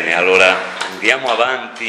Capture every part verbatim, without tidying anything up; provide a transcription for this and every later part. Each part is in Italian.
Bene, allora andiamo avanti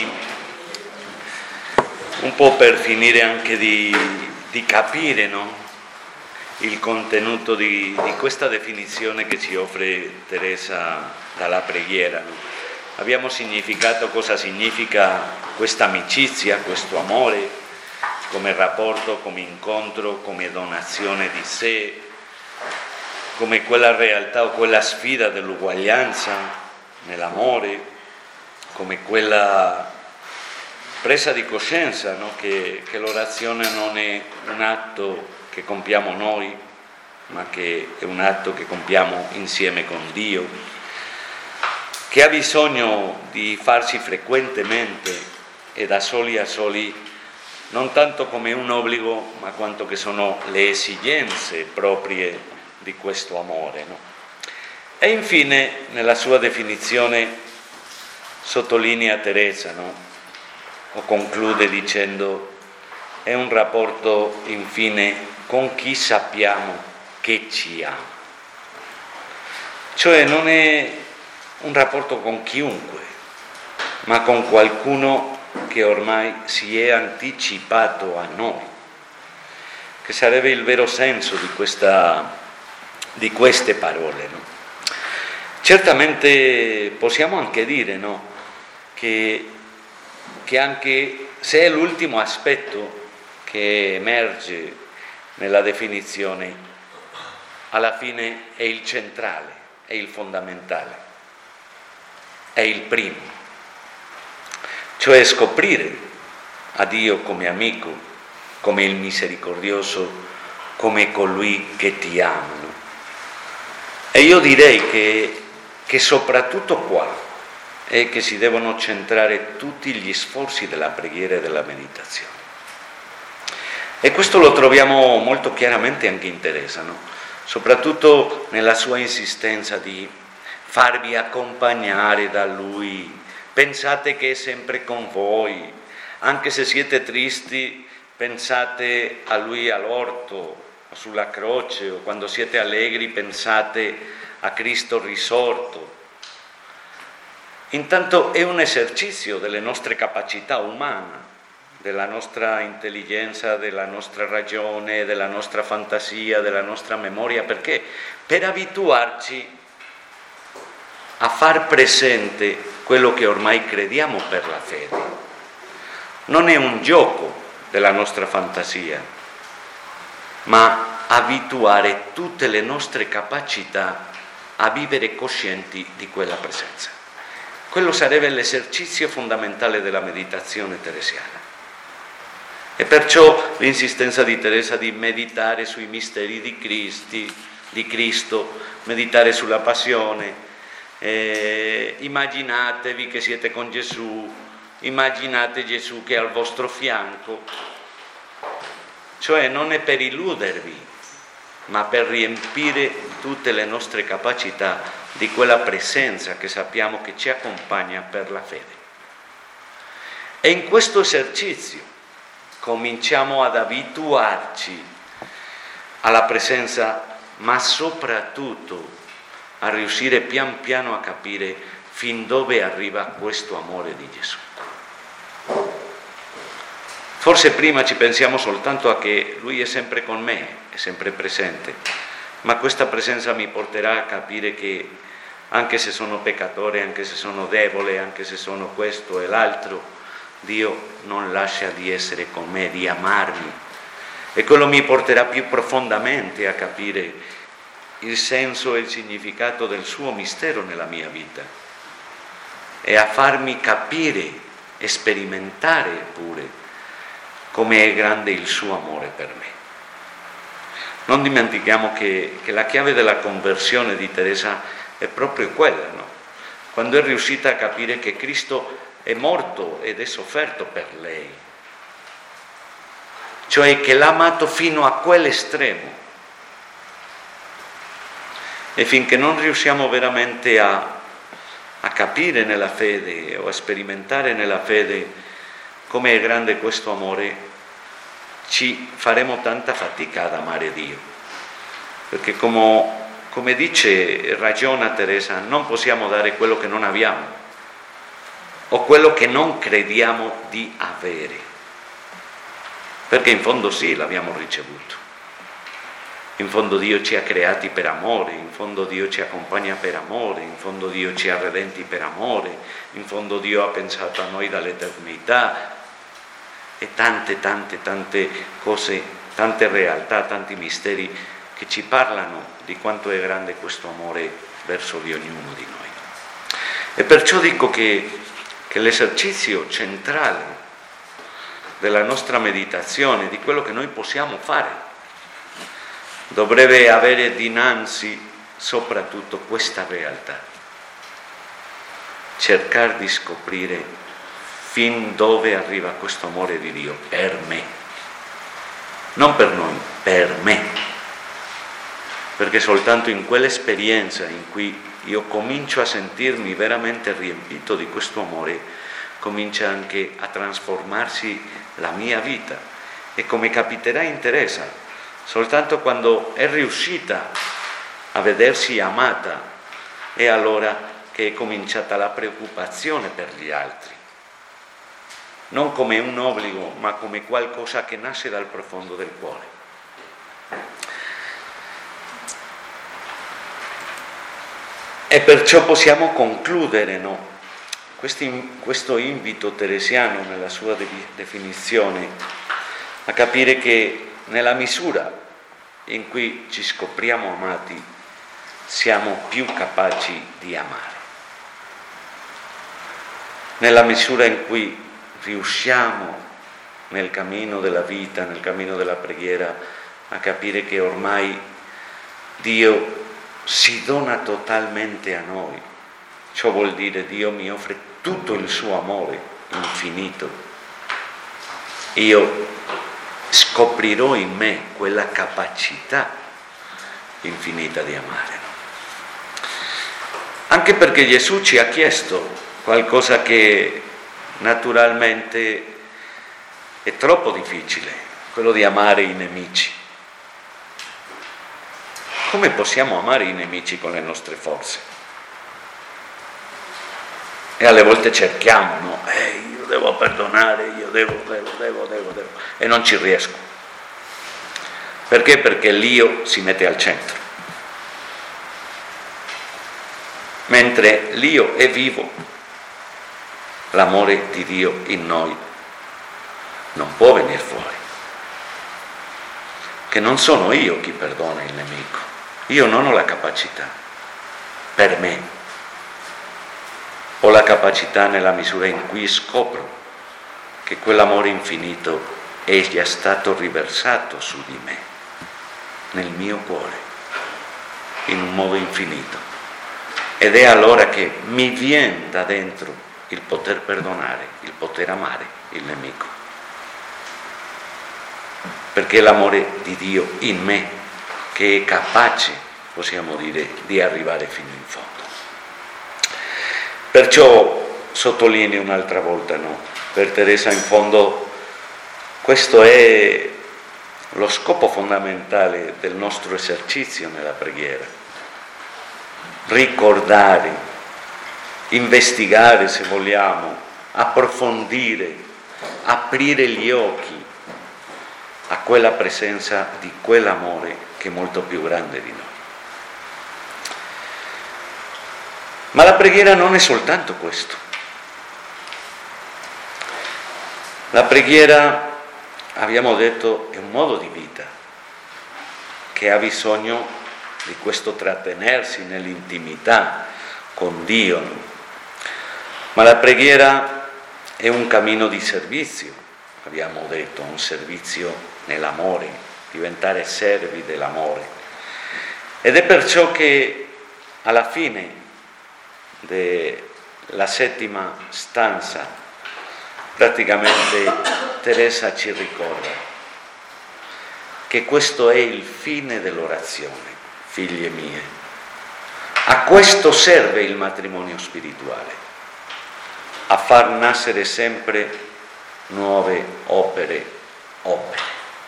un po' per finire anche di, di capire, no? Il contenuto di, di questa definizione che ci offre Teresa dalla preghiera. No? Abbiamo significato cosa significa questa amicizia, questo amore, come rapporto, come incontro, come donazione di sé, come quella realtà o quella sfida dell'uguaglianza nell'amore, come quella presa di coscienza, no? che, che l'orazione non è un atto che compiamo noi, ma che è un atto che compiamo insieme con Dio, che ha bisogno di farsi frequentemente e da soli a soli, non tanto come un obbligo, ma quanto che sono le esigenze proprie di questo amore. No? E infine, nella sua definizione, sottolinea Teresa, no? o conclude dicendo, è un rapporto, infine, con chi sappiamo che ci ama. Cioè non è un rapporto con chiunque, ma con qualcuno che ormai si è anticipato a noi, che sarebbe il vero senso di, questa, di queste parole. No? Certamente possiamo anche dire, no, che, che anche se è l'ultimo aspetto che emerge nella definizione, alla fine è il centrale, è il fondamentale, è il primo, cioè scoprire a Dio come amico, come il misericordioso, come colui che ti ama. No? E io direi che che soprattutto qua è che si devono centrare tutti gli sforzi della preghiera e della meditazione. E questo lo troviamo molto chiaramente anche in Teresa, no? Soprattutto nella sua insistenza di farvi accompagnare da Lui, pensate che è sempre con voi, anche se siete tristi, pensate a Lui all'orto, sulla croce, o quando siete allegri pensate a Cristo risorto. Intanto è un esercizio delle nostre capacità umane, della nostra intelligenza, della nostra ragione, della nostra fantasia, della nostra memoria, perché per abituarci a far presente quello che ormai crediamo per la fede. Non è un gioco della nostra fantasia, ma abituare tutte le nostre capacità a vivere coscienti di quella presenza. Quello sarebbe l'esercizio fondamentale della meditazione teresiana. E perciò l'insistenza di Teresa di meditare sui misteri di, Cristi, di Cristo, meditare sulla passione, eh, immaginatevi che siete con Gesù, immaginate Gesù che è al vostro fianco, cioè non è per illudervi, ma per riempire tutte le nostre capacità di quella presenza che sappiamo che ci accompagna per la fede. E in questo esercizio cominciamo ad abituarci alla presenza, ma soprattutto a riuscire pian piano a capire fin dove arriva questo amore di Gesù. Forse prima ci pensiamo soltanto a che Lui è sempre con me, è sempre presente, ma questa presenza mi porterà a capire che anche se sono peccatore, anche se sono debole, anche se sono questo e l'altro, Dio non lascia di essere con me, di amarmi. E quello mi porterà più profondamente a capire il senso e il significato del suo mistero nella mia vita e a farmi capire e sperimentare pure come è grande il suo amore per me. Non dimentichiamo che, che la chiave della conversione di Teresa è proprio quella, no? Quando è riuscita a capire che Cristo è morto ed è sofferto per lei, cioè che l'ha amato fino a quell'estremo. E finché non riusciamo veramente a, a capire nella fede o a sperimentare nella fede come è grande questo amore, ci faremo tanta fatica ad amare Dio, perché come, come dice, ragiona Teresa, non possiamo dare quello che non abbiamo. o quello che non crediamo di avere. Perché in fondo sì, l'abbiamo ricevuto. In fondo Dio ci ha creati per amore, in fondo Dio ci accompagna per amore, in fondo Dio ci ha redenti per amore, in fondo Dio ha pensato a noi dall'eternità, e tante, tante, tante cose, tante realtà, tanti misteri che ci parlano di quanto è grande questo amore verso di ognuno di noi. E perciò dico che, che l'esercizio centrale della nostra meditazione, di quello che noi possiamo fare, dovrebbe avere dinanzi soprattutto questa realtà, cercare di scoprire fin dove arriva questo amore di Dio per me, non per noi, per me, perché soltanto in quell'esperienza in cui io comincio a sentirmi veramente riempito di questo amore, comincia anche a trasformarsi la mia vita, e come capiterà in Teresa, soltanto quando è riuscita a vedersi amata è allora che è cominciata la preoccupazione per gli altri, non come un obbligo, ma come qualcosa che nasce dal profondo del cuore. E perciò possiamo concludere, no? Questi, questo invito teresiano nella sua de- definizione a capire che nella misura in cui ci scopriamo amati, siamo più capaci di amare. Nella misura in cui riusciamo nel cammino della vita, nel cammino della preghiera, a capire che ormai Dio si dona totalmente a noi. Ciò vuol dire Dio mi offre tutto il suo amore infinito. Io scoprirò in me quella capacità infinita di amare. Anche perché Gesù ci ha chiesto qualcosa che naturalmente è troppo difficile, quello di amare i nemici. Come possiamo amare i nemici con le nostre forze? E alle volte cerchiamo, no? Eh, io devo perdonare, io devo, devo, devo, devo, devo, e non ci riesco. Perché? Perché l'io si mette al centro. Mentre l'io è vivo, l'amore di Dio in noi non può venire fuori. Che non sono io chi perdona il nemico, io non ho la capacità, per me. Ho la capacità nella misura in cui scopro che quell'amore infinito è già stato riversato su di me, nel mio cuore, in un modo infinito. Ed è allora che mi viene da dentro il poter perdonare, il poter amare il nemico. Perché è l'amore di Dio in me che è capace, possiamo dire, di arrivare fino in fondo. Perciò sottolineo un'altra volta, no? Per Teresa in fondo questo è lo scopo fondamentale del nostro esercizio nella preghiera. Ricordare, investigare se vogliamo, approfondire, aprire gli occhi a quella presenza di quell'amore che è molto più grande di noi. Ma la preghiera non è soltanto questo. La preghiera, abbiamo detto, è un modo di vita che ha bisogno di questo trattenersi nell'intimità con Dio. Ma la preghiera è un cammino di servizio, abbiamo detto, un servizio nell'amore, diventare servi dell'amore. Ed è perciò che alla fine della settima stanza praticamente Teresa ci ricorda che questo è il fine dell'orazione, figlie mie. A questo serve il matrimonio spirituale, a far nascere sempre nuove opere, opere.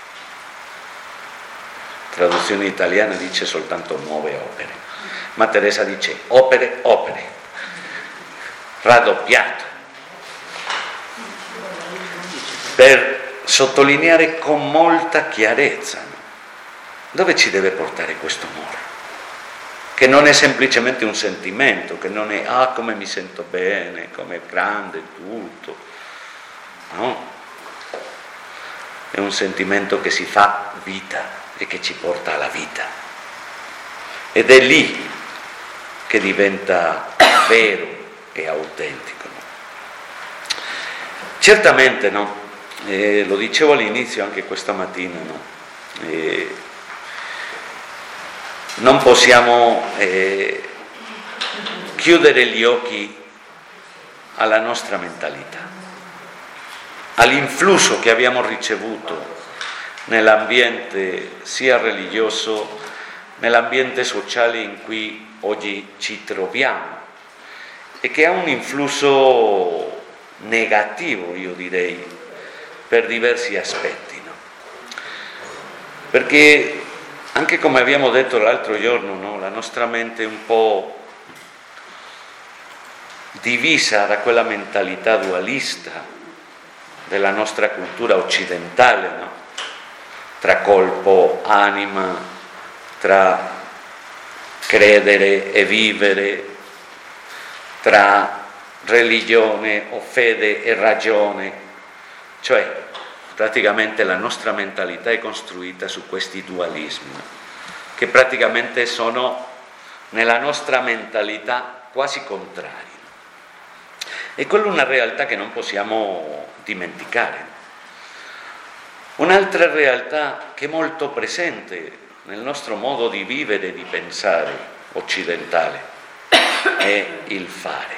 Traduzione italiana dice soltanto nuove opere, ma Teresa dice opere, opere, raddoppiato, per sottolineare con molta chiarezza, no? Dove ci deve portare questo amore, che non è semplicemente un sentimento, che non è ah come mi sento bene, come è grande tutto, no, è un sentimento che si fa vita e che ci porta alla vita, ed è lì che diventa vero e autentico, no? Certamente, no? Eh, lo dicevo all'inizio anche questa mattina, no? Eh, non possiamo eh, chiudere gli occhi alla nostra mentalità, all'influsso che abbiamo ricevuto nell'ambiente sia religioso, nell'ambiente sociale in cui oggi ci troviamo, e che ha un influsso negativo, io direi, per diversi aspetti, no? Perché anche come abbiamo detto l'altro giorno, no? La nostra mente è un po' divisa da quella mentalità dualista della nostra cultura occidentale, no? Tra corpo, anima, tra credere e vivere, tra religione o fede e ragione, cioè praticamente la nostra mentalità è costruita su questi dualismi, no? Che praticamente sono nella nostra mentalità quasi contrari. E quella è una realtà che non possiamo dimenticare. Un'altra realtà che è molto presente nel nostro modo di vivere e di pensare occidentale è il fare,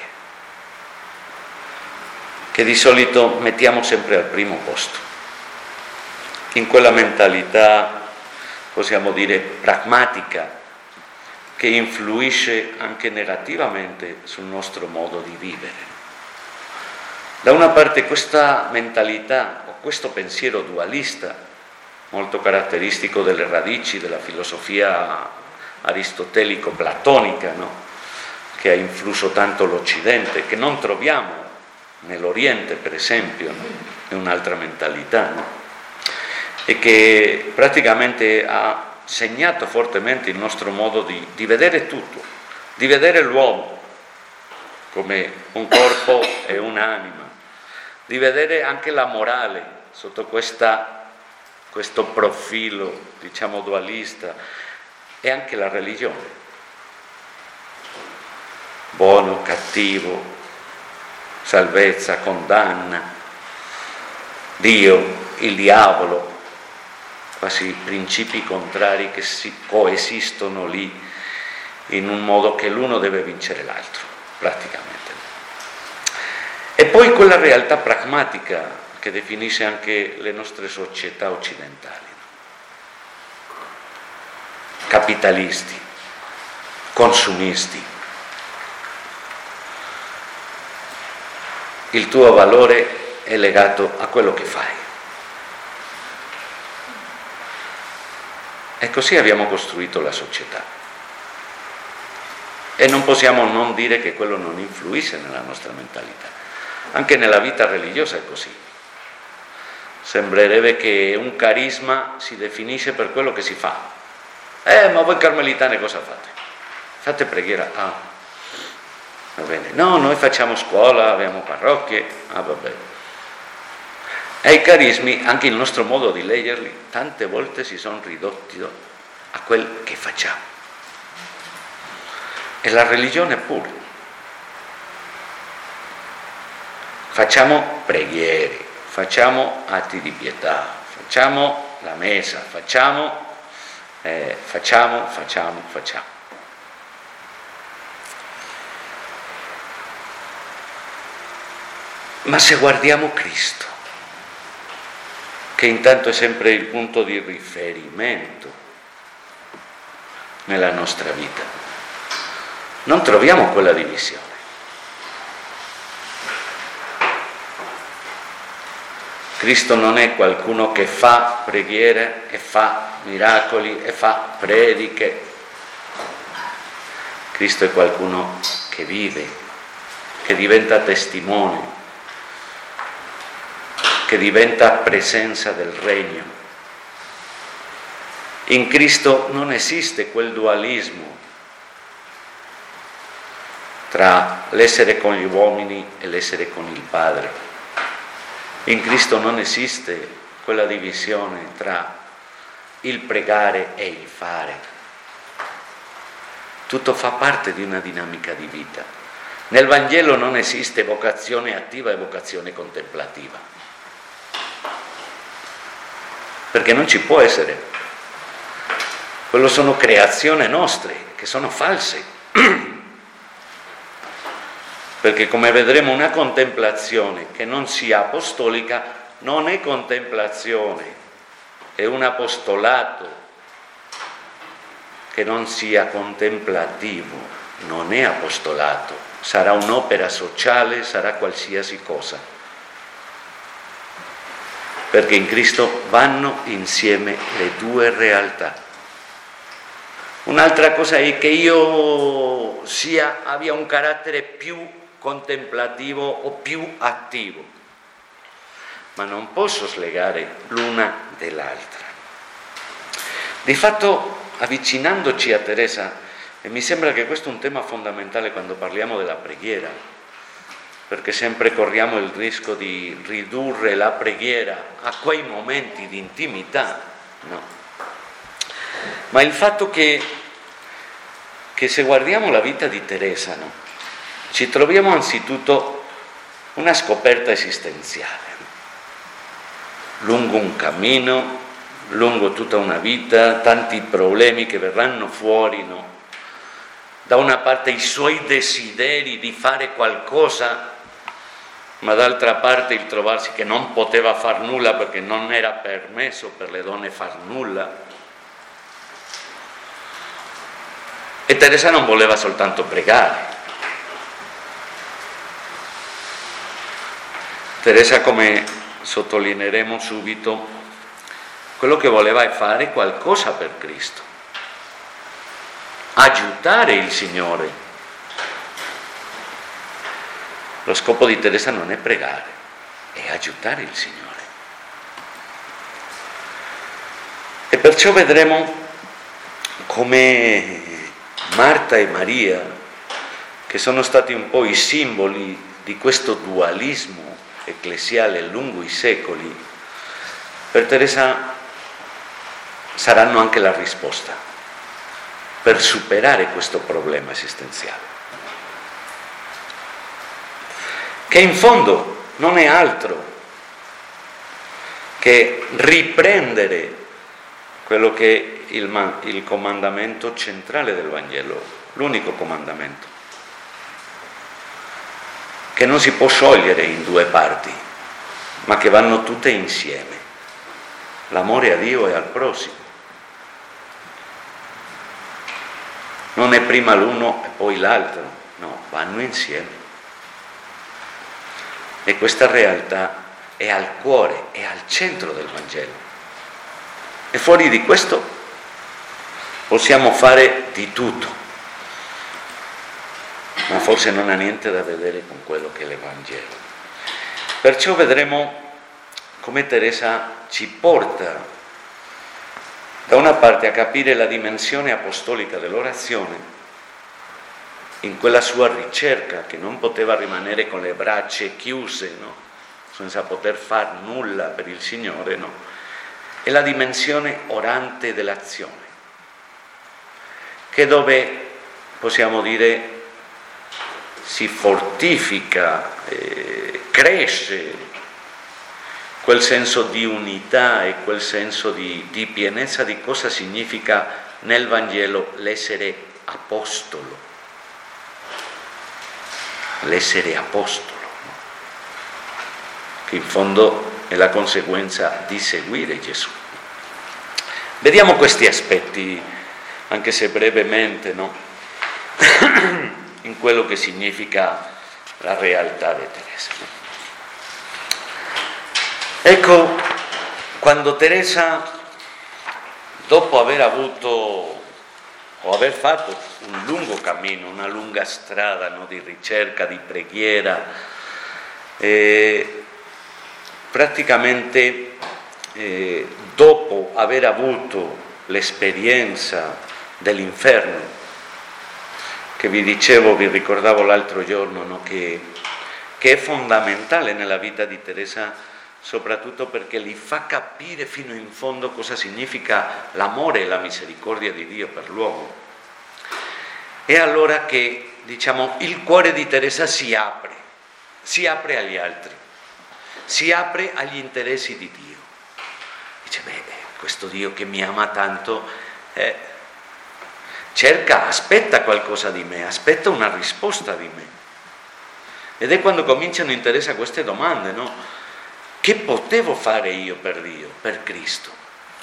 che di solito mettiamo sempre al primo posto. In quella mentalità, possiamo dire, pragmatica, che influisce anche negativamente sul nostro modo di vivere. Da una parte questa mentalità o questo pensiero dualista, molto caratteristico delle radici della filosofia aristotelico-platonica, no? Che ha influsso tanto l'Occidente, che non troviamo nell'Oriente, per esempio, no? È un'altra mentalità, no? E che praticamente ha segnato fortemente il nostro modo di, di vedere tutto, di vedere l'uomo come un corpo e un'anima, di vedere anche la morale sotto questa, questo profilo, diciamo, dualista, e anche la religione, buono, cattivo, salvezza, condanna, Dio, il diavolo, quasi principi contrari che si coesistono lì in un modo che l'uno deve vincere l'altro, praticamente. E poi quella realtà pragmatica che definisce anche le nostre società occidentali, capitalisti, consumisti. Il tuo valore è legato a quello che fai. E così abbiamo costruito la società. E non possiamo non dire che quello non influisce nella nostra mentalità. Anche nella vita religiosa è così. Sembrerebbe che un carisma si definisce per quello che si fa. Eh, ma voi carmelitane cosa fate? Fate preghiera? Ah, va bene. No, noi facciamo scuola, abbiamo parrocchie. Ah, va bene. E i carismi, anche il nostro modo di leggerli, tante volte si sono ridotti a quel che facciamo. E la religione pure. Facciamo preghiere, facciamo atti di pietà, facciamo la messa, facciamo, eh, facciamo, facciamo, facciamo. Ma se guardiamo Cristo, che intanto è sempre il punto di riferimento nella nostra vita, non troviamo quella divisione. Cristo non è qualcuno che fa preghiere e fa miracoli e fa prediche. Cristo è qualcuno che vive, che diventa testimone, che diventa presenza del regno. In Cristo non esiste quel dualismo tra l'essere con gli uomini e l'essere con il Padre. In Cristo non esiste quella divisione tra il pregare e il fare. Tutto fa parte di una dinamica di vita. Nel Vangelo non esiste vocazione attiva e vocazione contemplativa, perché non ci può essere. Quello sono creazioni nostre che sono false. Perché, come vedremo, una contemplazione che non sia apostolica non è contemplazione, è un apostolato che non sia contemplativo, non è apostolato, sarà un'opera sociale, sarà qualsiasi cosa. Perché in Cristo vanno insieme le due realtà. Un'altra cosa è che io sia, abbia un carattere più contemplativo o più attivo, ma non posso slegare l'una dall'altra. Di fatto, avvicinandoci a Teresa, e mi sembra che questo è un tema fondamentale quando parliamo della preghiera, perché sempre corriamo il rischio di ridurre la preghiera a quei momenti di intimità, no. Ma il fatto che, che se guardiamo la vita di Teresa, no, ci troviamo anzitutto una scoperta esistenziale, lungo un cammino, lungo tutta una vita, tanti problemi che verranno fuori, no? Da una parte i suoi desideri di fare qualcosa, ma d'altra parte il trovarsi che non poteva far nulla perché non era permesso per le donne far nulla. E Teresa non voleva soltanto pregare. Teresa, come sottolineeremo subito, quello che voleva è fare qualcosa per Cristo, aiutare il Signore. Lo scopo di Teresa non è pregare, è aiutare il Signore. E perciò vedremo come Marta e Maria, che sono stati un po' i simboli di questo dualismo ecclesiale lungo i secoli, per Teresa saranno anche la risposta per superare questo problema esistenziale, che in fondo non è altro che riprendere quello che è il, il comandamento centrale del Vangelo, l'unico comandamento, che non si può sciogliere in due parti, ma che vanno tutte insieme. L'amore a Dio e al prossimo. Non è prima l'uno e poi l'altro, no, vanno insieme. E questa realtà è al cuore, è al centro del Vangelo. E fuori di questo possiamo fare di tutto, ma forse non ha niente da vedere con quello che è l'Evangelo. Perciò vedremo come Teresa ci porta da una parte a capire la dimensione apostolica dell'orazione in quella sua ricerca che non poteva rimanere con le braccia chiuse, no? Senza poter far nulla per il Signore, no? E la dimensione orante dell'azione, che dove possiamo dire si fortifica, eh, cresce quel senso di unità e quel senso di, di pienezza di cosa significa nel Vangelo l'essere apostolo, l'essere apostolo, che in fondo è la conseguenza di seguire Gesù. Vediamo questi aspetti, anche se brevemente, no? In quello che significa la realtà di Teresa. Ecco, quando Teresa, dopo aver avuto o aver fatto un lungo cammino, una lunga strada, no, di ricerca, di preghiera, eh, praticamente eh, dopo aver avuto l'esperienza dell'inferno, che vi dicevo, vi ricordavo l'altro giorno, no? che, che è fondamentale nella vita di Teresa, soprattutto perché gli fa capire fino in fondo cosa significa l'amore e la misericordia di Dio per l'uomo. E allora che, diciamo, il cuore di Teresa si apre, si apre agli altri, si apre agli interessi di Dio. Dice, beh, questo Dio che mi ama tanto, eh, cerca, aspetta qualcosa di me, aspetta una risposta di me. Ed è quando cominciano in Teresa queste domande, no? Che potevo fare io per Dio, per Cristo?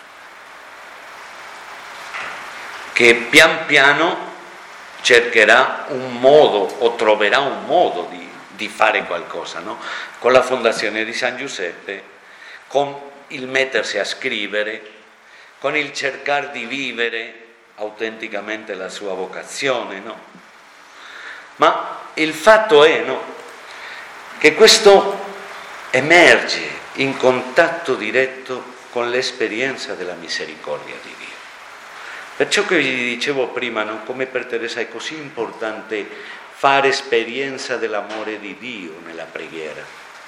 Che pian piano cercherà un modo o troverà un modo di, di fare qualcosa, no? Con la fondazione di San Giuseppe, con il mettersi a scrivere, con il cercare di vivere autenticamente la sua vocazione, no? Ma il fatto è, no, che questo emerge in contatto diretto con l'esperienza della misericordia di Dio. Perciò che vi dicevo prima, no, come per Teresa è così importante fare esperienza dell'amore di Dio nella preghiera.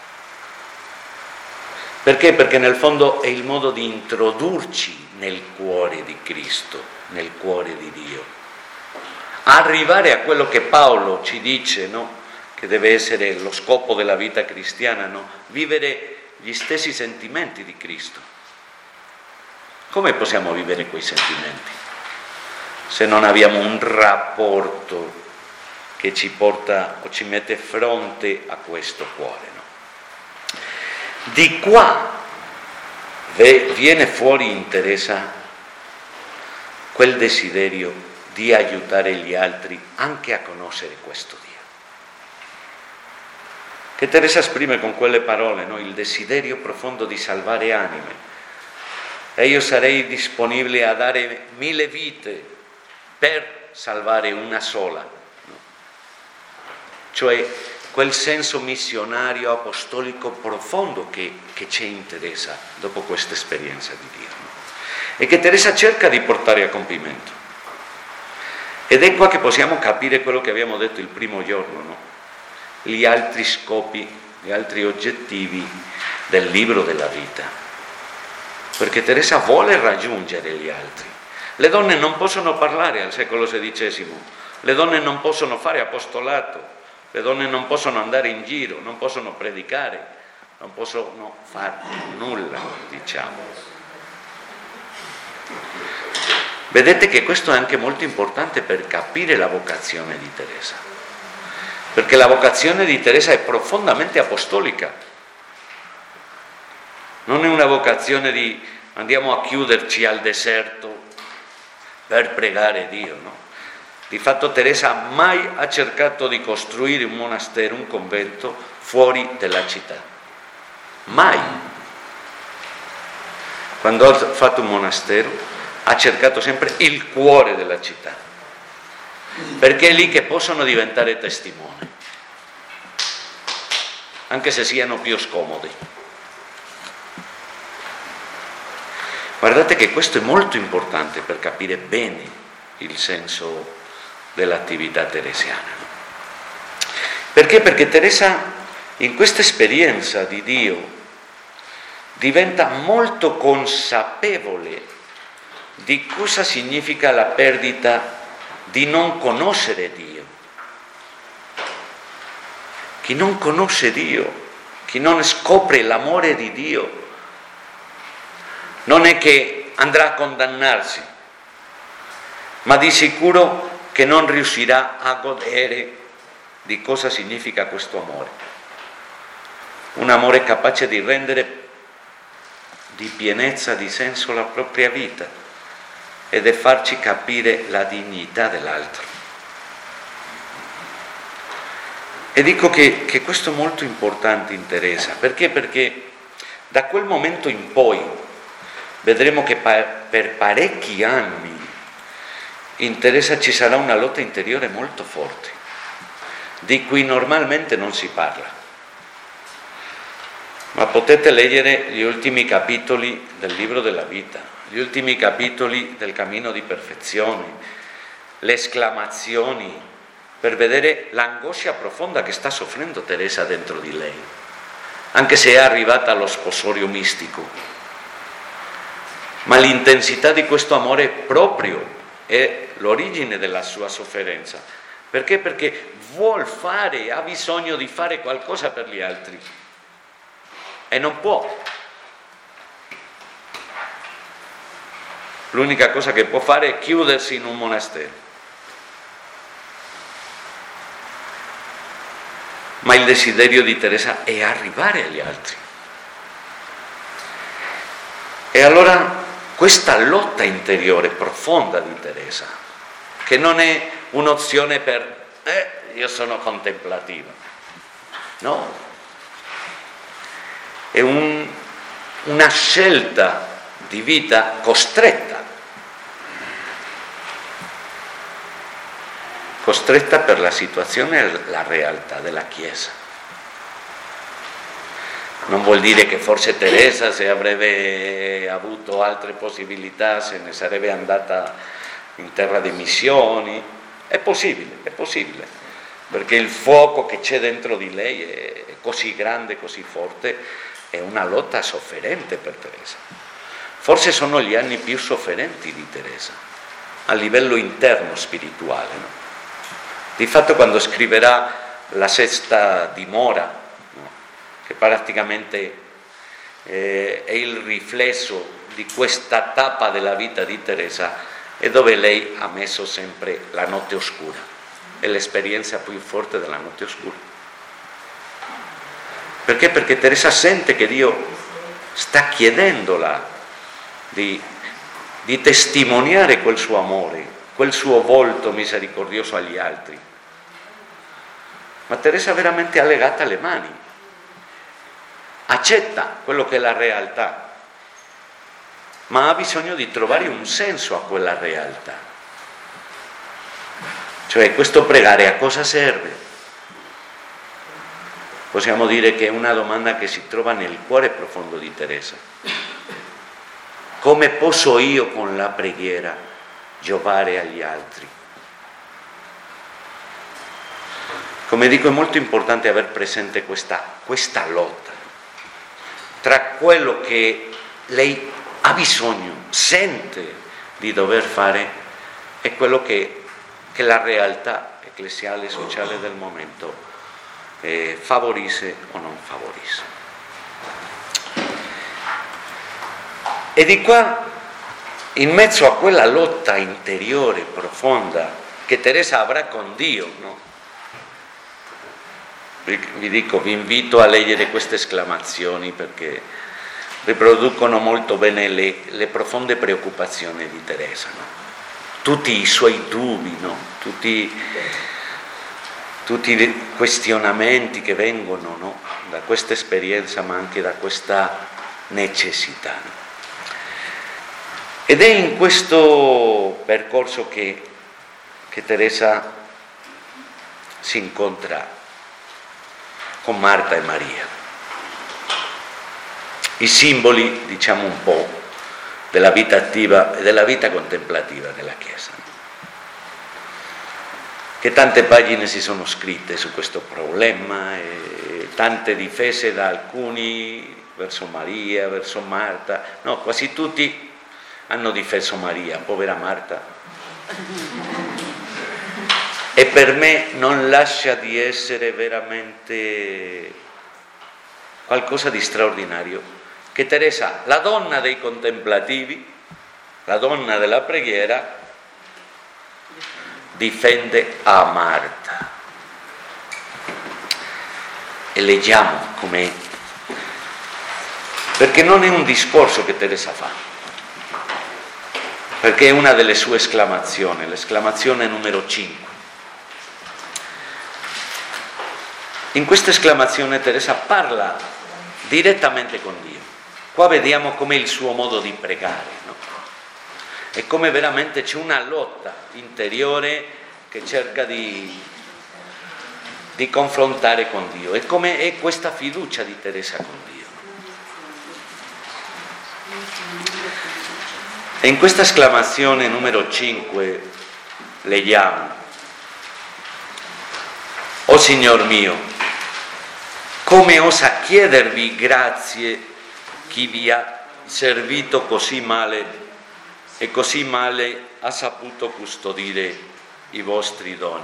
Perché? Perché nel fondo è il modo di introdurci nel cuore di Cristo, nel cuore di Dio. Arrivare a quello che Paolo ci dice, no? Che deve essere lo scopo della vita cristiana, no? Vivere gli stessi sentimenti di Cristo. Come possiamo vivere quei sentimenti se non abbiamo un rapporto che ci porta o ci mette fronte a questo cuore, no? Di qua viene fuori in Teresa quel desiderio di aiutare gli altri anche a conoscere questo Dio, che Teresa esprime con quelle parole, no? Il desiderio profondo di salvare anime, e io sarei disponibile a dare mille vite per salvare una sola, no? Cioè quel senso missionario apostolico profondo che, che c'è in Teresa dopo questa esperienza di Dio, no? E che Teresa cerca di portare a compimento. Ed è qua che possiamo capire quello che abbiamo detto il primo giorno, no? Gli altri scopi, gli altri oggettivi del libro della vita. Perché Teresa vuole raggiungere gli altri. Le donne non possono parlare al secolo sedicesimo, le donne non possono fare apostolato, le donne non possono andare in giro, non possono predicare, non possono fare nulla, diciamo. Vedete che questo è anche molto importante per capire la vocazione di Teresa, perché la vocazione di Teresa è profondamente apostolica. Non è una vocazione di andiamo a chiuderci al deserto per pregare Dio, no? Di fatto Teresa mai ha cercato di costruire un monastero, un convento fuori dalla città. Mai. Quando ha fatto un monastero ha cercato sempre il cuore della città, perché è lì che possono diventare testimoni, anche se siano più scomodi. Guardate che questo è molto importante per capire bene il senso dell'attività teresiana. Perché? Perché Teresa in questa esperienza di Dio diventa molto consapevole di cosa significa la perdita di non conoscere Dio. Chi non conosce Dio, chi non scopre l'amore di Dio, non è che andrà a condannarsi, ma di sicuro che non riuscirà a godere di cosa significa questo amore. Un amore capace di rendere di pienezza, di senso la propria vita ed è farci capire la dignità dell'altro. E dico che, che questo è molto importante in Teresa. Perché? Perché da quel momento in poi vedremo che per parecchi anni in Teresa ci sarà una lotta interiore molto forte, di cui normalmente non si parla. Ma potete leggere gli ultimi capitoli del libro della vita, gli ultimi capitoli del cammino di perfezione, le esclamazioni, per vedere l'angoscia profonda che sta soffrendo Teresa dentro di lei, anche se è arrivata allo sposorio mistico. Ma l'intensità di questo amore proprio è l'origine della sua sofferenza. Perché? Perché vuol fare, ha bisogno di fare qualcosa per gli altri e non può. L'unica cosa che può fare è chiudersi in un monastero. Ma il desiderio di Teresa è arrivare agli altri. E allora questa lotta interiore profonda di Teresa, che non è un'opzione per eh, io sono contemplativa, no, è un, una scelta di vita costretta, costretta per la situazione e la realtà della Chiesa. Non vuol dire che forse Teresa, se avrebbe avuto altre possibilità, se ne sarebbe andata in terra di missioni. È possibile, è possibile, perché il fuoco che c'è dentro di lei è così grande, così forte, è una lotta sofferente per Teresa. Forse sono gli anni più sofferenti di Teresa, a livello interno spirituale, no? Di fatto, quando scriverà la sesta dimora, che praticamente eh, è il riflesso di questa tappa della vita di Teresa, è dove lei ha messo sempre la notte oscura, è l'esperienza più forte della notte oscura. Perché? Perché Teresa sente che Dio sta chiedendola di, di testimoniare quel suo amore, quel suo volto misericordioso agli altri. Ma Teresa veramente ha legata le mani, accetta quello che è la realtà, ma ha bisogno di trovare un senso a quella realtà. Cioè, questo pregare a cosa serve? Possiamo dire che è una domanda che si trova nel cuore profondo di Teresa. Come posso io con la preghiera giovare agli altri? Come dico, è molto importante aver presente questa, questa lotta tra quello che lei ha bisogno, sente di dover fare, e quello che, che la realtà ecclesiale e sociale del momento eh, favorisce o non favorisce. E di qua, in mezzo a quella lotta interiore profonda che Teresa avrà con Dio, no? Vi dico, vi invito a leggere queste esclamazioni perché riproducono molto bene le, le profonde preoccupazioni di Teresa, no? Tutti i suoi dubbi, no? tutti, tutti i questionamenti che vengono, no? da questa esperienza, ma anche da questa necessità. No? Ed è in questo percorso che, che Teresa si incontra con Marta e Maria, i simboli, diciamo un po', della vita attiva e della vita contemplativa della Chiesa, che tante pagine si sono scritte su questo problema, e tante difese da alcuni verso Maria, verso Marta, no, quasi tutti hanno difeso Maria, povera Marta. E per me non lascia di essere veramente qualcosa di straordinario, che Teresa, la donna dei contemplativi, la donna della preghiera, difende a Marta. E leggiamo com'è, perché non è un discorso che Teresa fa, perché è una delle sue esclamazioni, l'esclamazione numero cinque. In questa esclamazione Teresa parla direttamente con Dio. Qua vediamo com'è il suo modo di pregare, no? E come veramente c'è una lotta interiore che cerca di, di confrontare con Dio. E come è questa fiducia di Teresa con Dio, no? E in questa esclamazione numero cinque leggiamo: «O Signor mio, come osa chiedervi grazie chi vi ha servito così male e così male ha saputo custodire i vostri doni».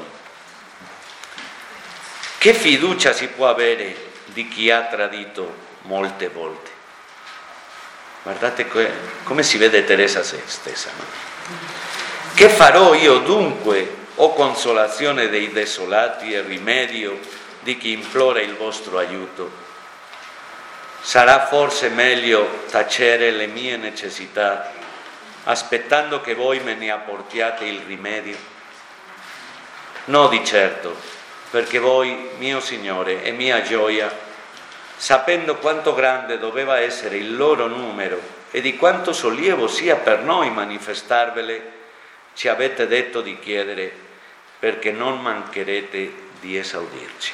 Che fiducia si può avere di chi ha tradito molte volte? Guardate come si vede Teresa se stessa, no? Che farò io dunque, o consolazione dei desolati e rimedio di chi implora il vostro aiuto? Sarà forse meglio tacere le mie necessità, aspettando che voi me ne apportiate il rimedio? No, di certo, perché voi, mio Signore e mia gioia, sapendo quanto grande doveva essere il loro numero e di quanto sollievo sia per noi manifestarvele, ci avete detto di chiedere, perché non mancherete di esaudirci.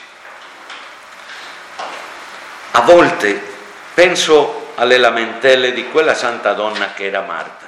A volte penso alle lamentele di quella santa donna che era Marta.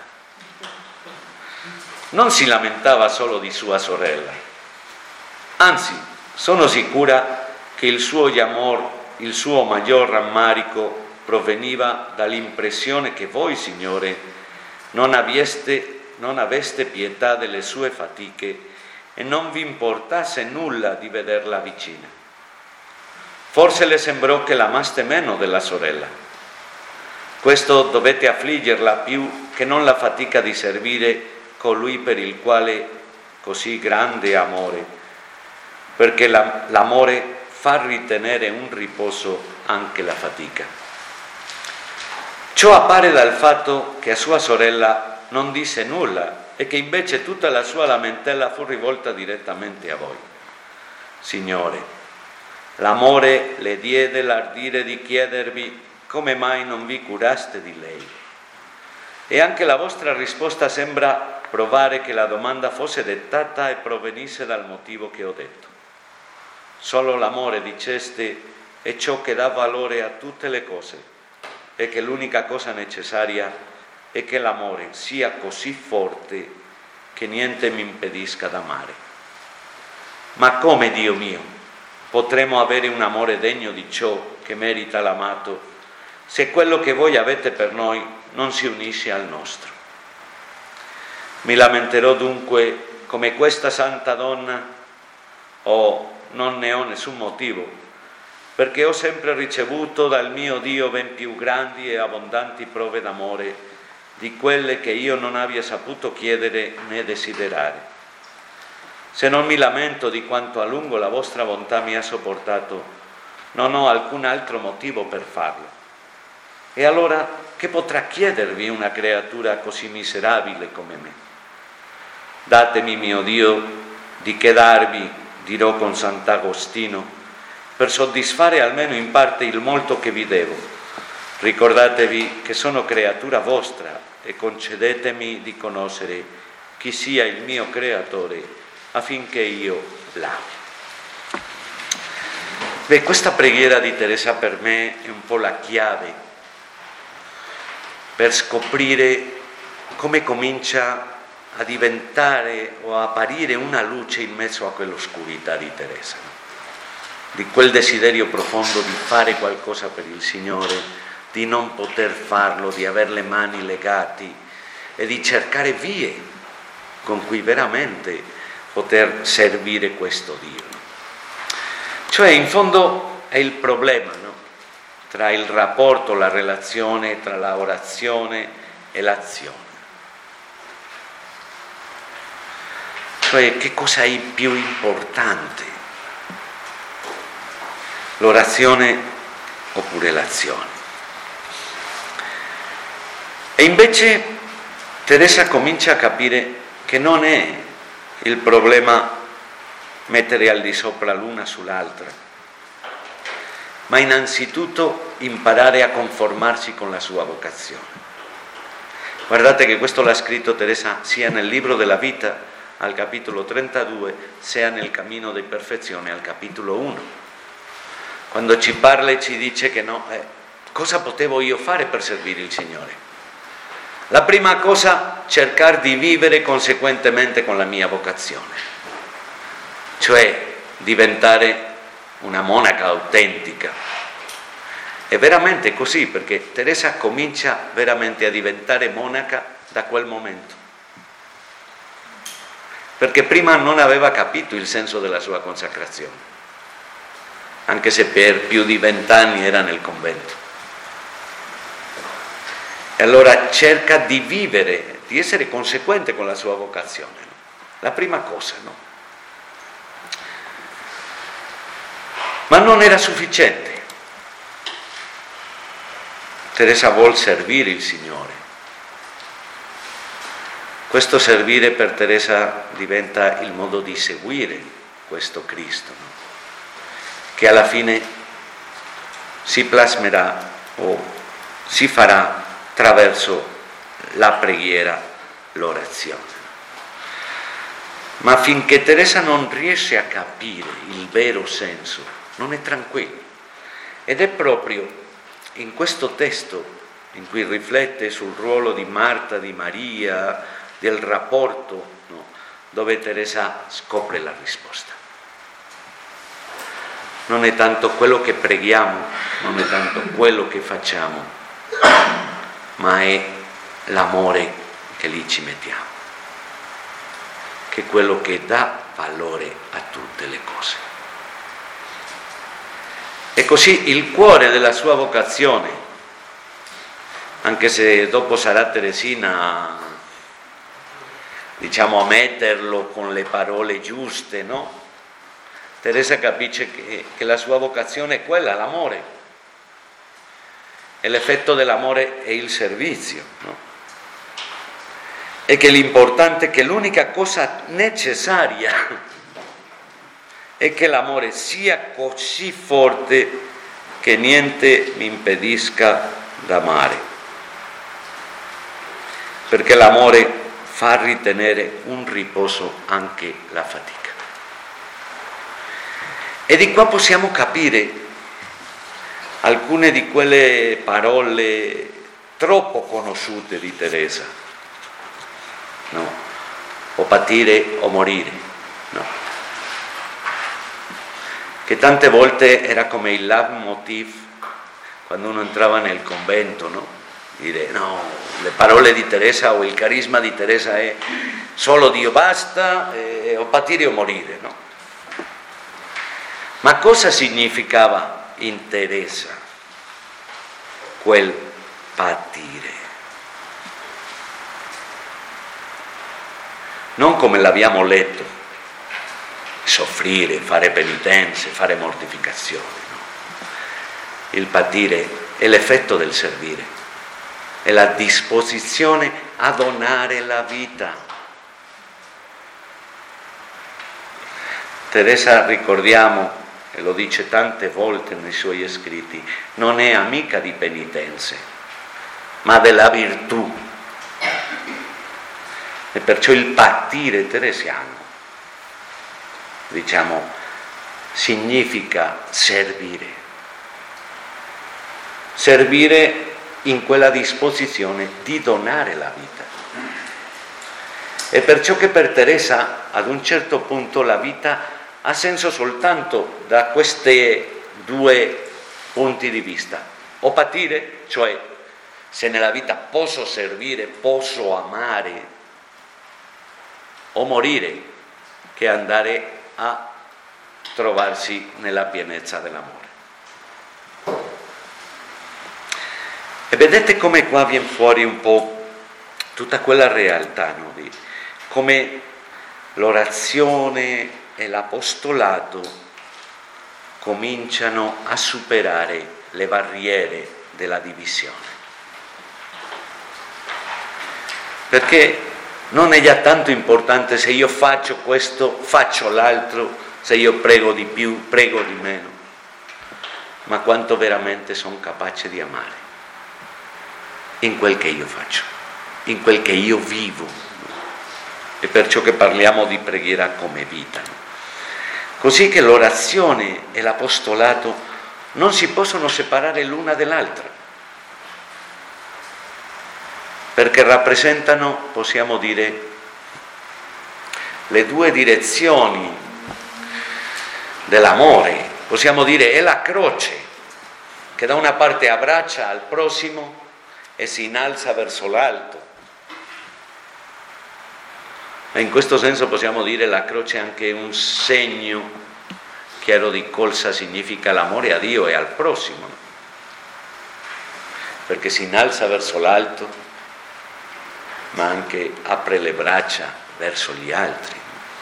Non si lamentava solo di sua sorella, anzi, sono sicura che il suo amor, il suo maggior rammarico proveniva dall'impressione che voi, Signore, non aveste, non aveste pietà delle sue fatiche e non vi importasse nulla di vederla vicina. Forse le sembrò che l'amaste meno della sorella. Questo dovete affliggerla più che non la fatica di servire colui per il quale così grande amore, perché la, l'amore fa ritenere un riposo anche la fatica. Ciò appare dal fatto che a sua sorella non disse nulla e che invece tutta la sua lamentela fu rivolta direttamente a voi. Signore, l'amore le diede l'ardire di chiedervi come mai non vi curaste di lei. E anche la vostra risposta sembra provare che la domanda fosse dettata e provenisse dal motivo che ho detto. Solo l'amore, diceste, è ciò che dà valore a tutte le cose e che l'unica cosa necessaria è che l'amore sia così forte che niente mi impedisca d'amare. Ma come, Dio mio, potremo avere un amore degno di ciò che merita l'amato se quello che voi avete per noi non si unisce al nostro? Mi lamenterò dunque come questa santa donna o non ne ho nessun motivo, perché ho sempre ricevuto dal mio Dio ben più grandi e abbondanti prove d'amore di quelle che io non abbia saputo chiedere né desiderare. Se non mi lamento di quanto a lungo la vostra bontà mi ha sopportato, non ho alcun altro motivo per farlo. E allora che potrà chiedervi una creatura così miserabile come me? Datemi, mio Dio, di che darvi, dirò con Sant'Agostino, per soddisfare almeno in parte il molto che vi devo. Ricordatevi che sono creatura vostra e concedetemi di conoscere chi sia il mio creatore affinché io l'ami. Beh, questa preghiera di Teresa per me è un po' la chiave per scoprire come comincia a diventare o a apparire una luce in mezzo a quell'oscurità di Teresa, di quel desiderio profondo di fare qualcosa per il Signore, di non poter farlo, di avere le mani legate e di cercare vie con cui veramente poter servire questo Dio. Cioè, in fondo è il problema, no? Tra il rapporto, la relazione tra la orazione e l'azione. Cioè, che cosa è più importante? L'orazione oppure l'azione? E invece Teresa comincia a capire che non è il problema mettere al di sopra l'una sull'altra, ma innanzitutto imparare a conformarsi con la sua vocazione. Guardate che questo l'ha scritto Teresa sia nel libro della vita al capitolo trentadue, sia nel cammino di perfezione al capitolo uno, quando ci parla e ci dice che no, eh, cosa potevo io fare per servire il Signore? La prima cosa, cercare di vivere conseguentemente con la mia vocazione, cioè diventare una monaca autentica. È veramente così, perché Teresa comincia veramente a diventare monaca da quel momento, perché prima non aveva capito il senso della sua consacrazione, anche se per più di vent'anni era nel convento. E allora cerca di vivere, di essere conseguente con la sua vocazione, no? La prima cosa, no? Ma non era sufficiente. Teresa vuol servire il Signore. Questo servire per Teresa diventa il modo di seguire questo Cristo, no? Che alla fine si plasmerà o si farà attraverso la preghiera, l'orazione. Ma finché Teresa non riesce a capire il vero senso, non è tranquilla. Ed è proprio in questo testo in cui riflette sul ruolo di Marta, di Maria, del rapporto, no, dove Teresa scopre la risposta. Non è tanto quello che preghiamo, non è tanto quello che facciamo, ma è l'amore che lì ci mettiamo, che è quello che dà valore a tutte le cose. E così il cuore della sua vocazione, anche se dopo sarà Teresina, diciamo, a metterlo con le parole giuste, no? Teresa capisce che, che la sua vocazione è quella, l'amore. E l'effetto dell'amore è il servizio, no? E che l'importante è che l'unica cosa necessaria è che l'amore sia così forte che niente mi impedisca d'amare. Perché l'amore fa ritenere un riposo anche la fatica. E di qua possiamo capire alcune di quelle parole troppo conosciute di Teresa, no? O patire o morire, no? Che tante volte era come il leitmotiv quando uno entrava nel convento, no? Dire no, le parole di Teresa o il carisma di Teresa è solo Dio basta, eh, o patire o morire, no? Ma cosa significava in Teresa quel patire? Non come l'abbiamo letto, soffrire, fare penitenze, fare mortificazione, no? Il patire è l'effetto del servire, è la disposizione a donare la vita. Teresa, ricordiamo, e lo dice tante volte nei suoi scritti, non è amica di penitenze, ma della virtù. E perciò il patire teresiano, diciamo, significa servire. Servire in quella disposizione di donare la vita. E perciò che per Teresa, ad un certo punto, la vita ha senso soltanto da questi due punti di vista. O patire, cioè se nella vita posso servire, posso amare, o morire, che andare a trovarsi nella pienezza dell'amore. E vedete come qua viene fuori un po' tutta quella realtà, no? Di come l'orazione e l'apostolato cominciano a superare le barriere della divisione. Perché non è già tanto importante se io faccio questo, faccio l'altro, se io prego di più, prego di meno, ma quanto veramente sono capace di amare in quel che io faccio, in quel che io vivo. E perciò che parliamo di preghiera come vita. Così che l'orazione e l'apostolato non si possono separare l'una dall'altra. perché rappresentano, possiamo dire, le due direzioni dell'amore. Possiamo dire è la croce che da una parte abbraccia al prossimo e si innalza verso l'alto. E in questo senso possiamo dire la croce è anche un segno chiaro di cosa significa l'amore a Dio e al prossimo, perché si innalza verso l'alto, ma anche apre le braccia verso gli altri.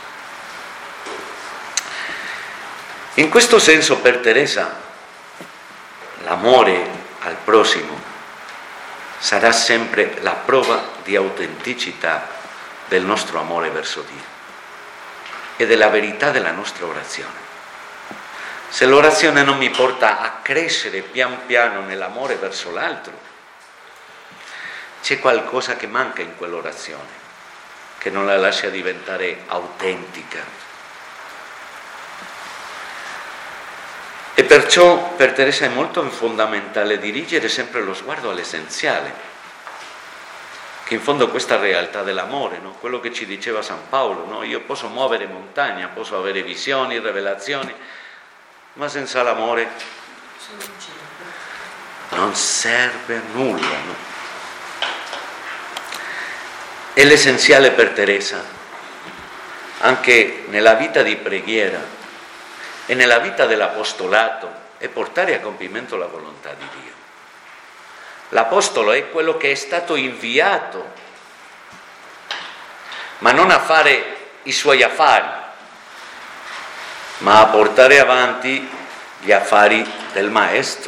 In questo senso per Teresa l'amore al prossimo sarà sempre la prova di autenticità del nostro amore verso Dio e della verità della nostra orazione. Se l'orazione non mi porta a crescere pian piano nell'amore verso l'altro, c'è qualcosa che manca in quell'orazione, che non la lascia diventare autentica. E perciò per Teresa è molto fondamentale dirigere sempre lo sguardo all'essenziale, che in fondo questa realtà dell'amore, no? Quello che ci diceva San Paolo, no? Io posso muovere montagna, posso avere visioni, rivelazioni, ma senza l'amore non serve a nulla, no? È l'essenziale per Teresa, anche nella vita di preghiera e nella vita dell'apostolato, è portare a compimento la volontà di Dio. L'apostolo è quello che è stato inviato, ma non a fare i suoi affari, ma a portare avanti gli affari del Maestro.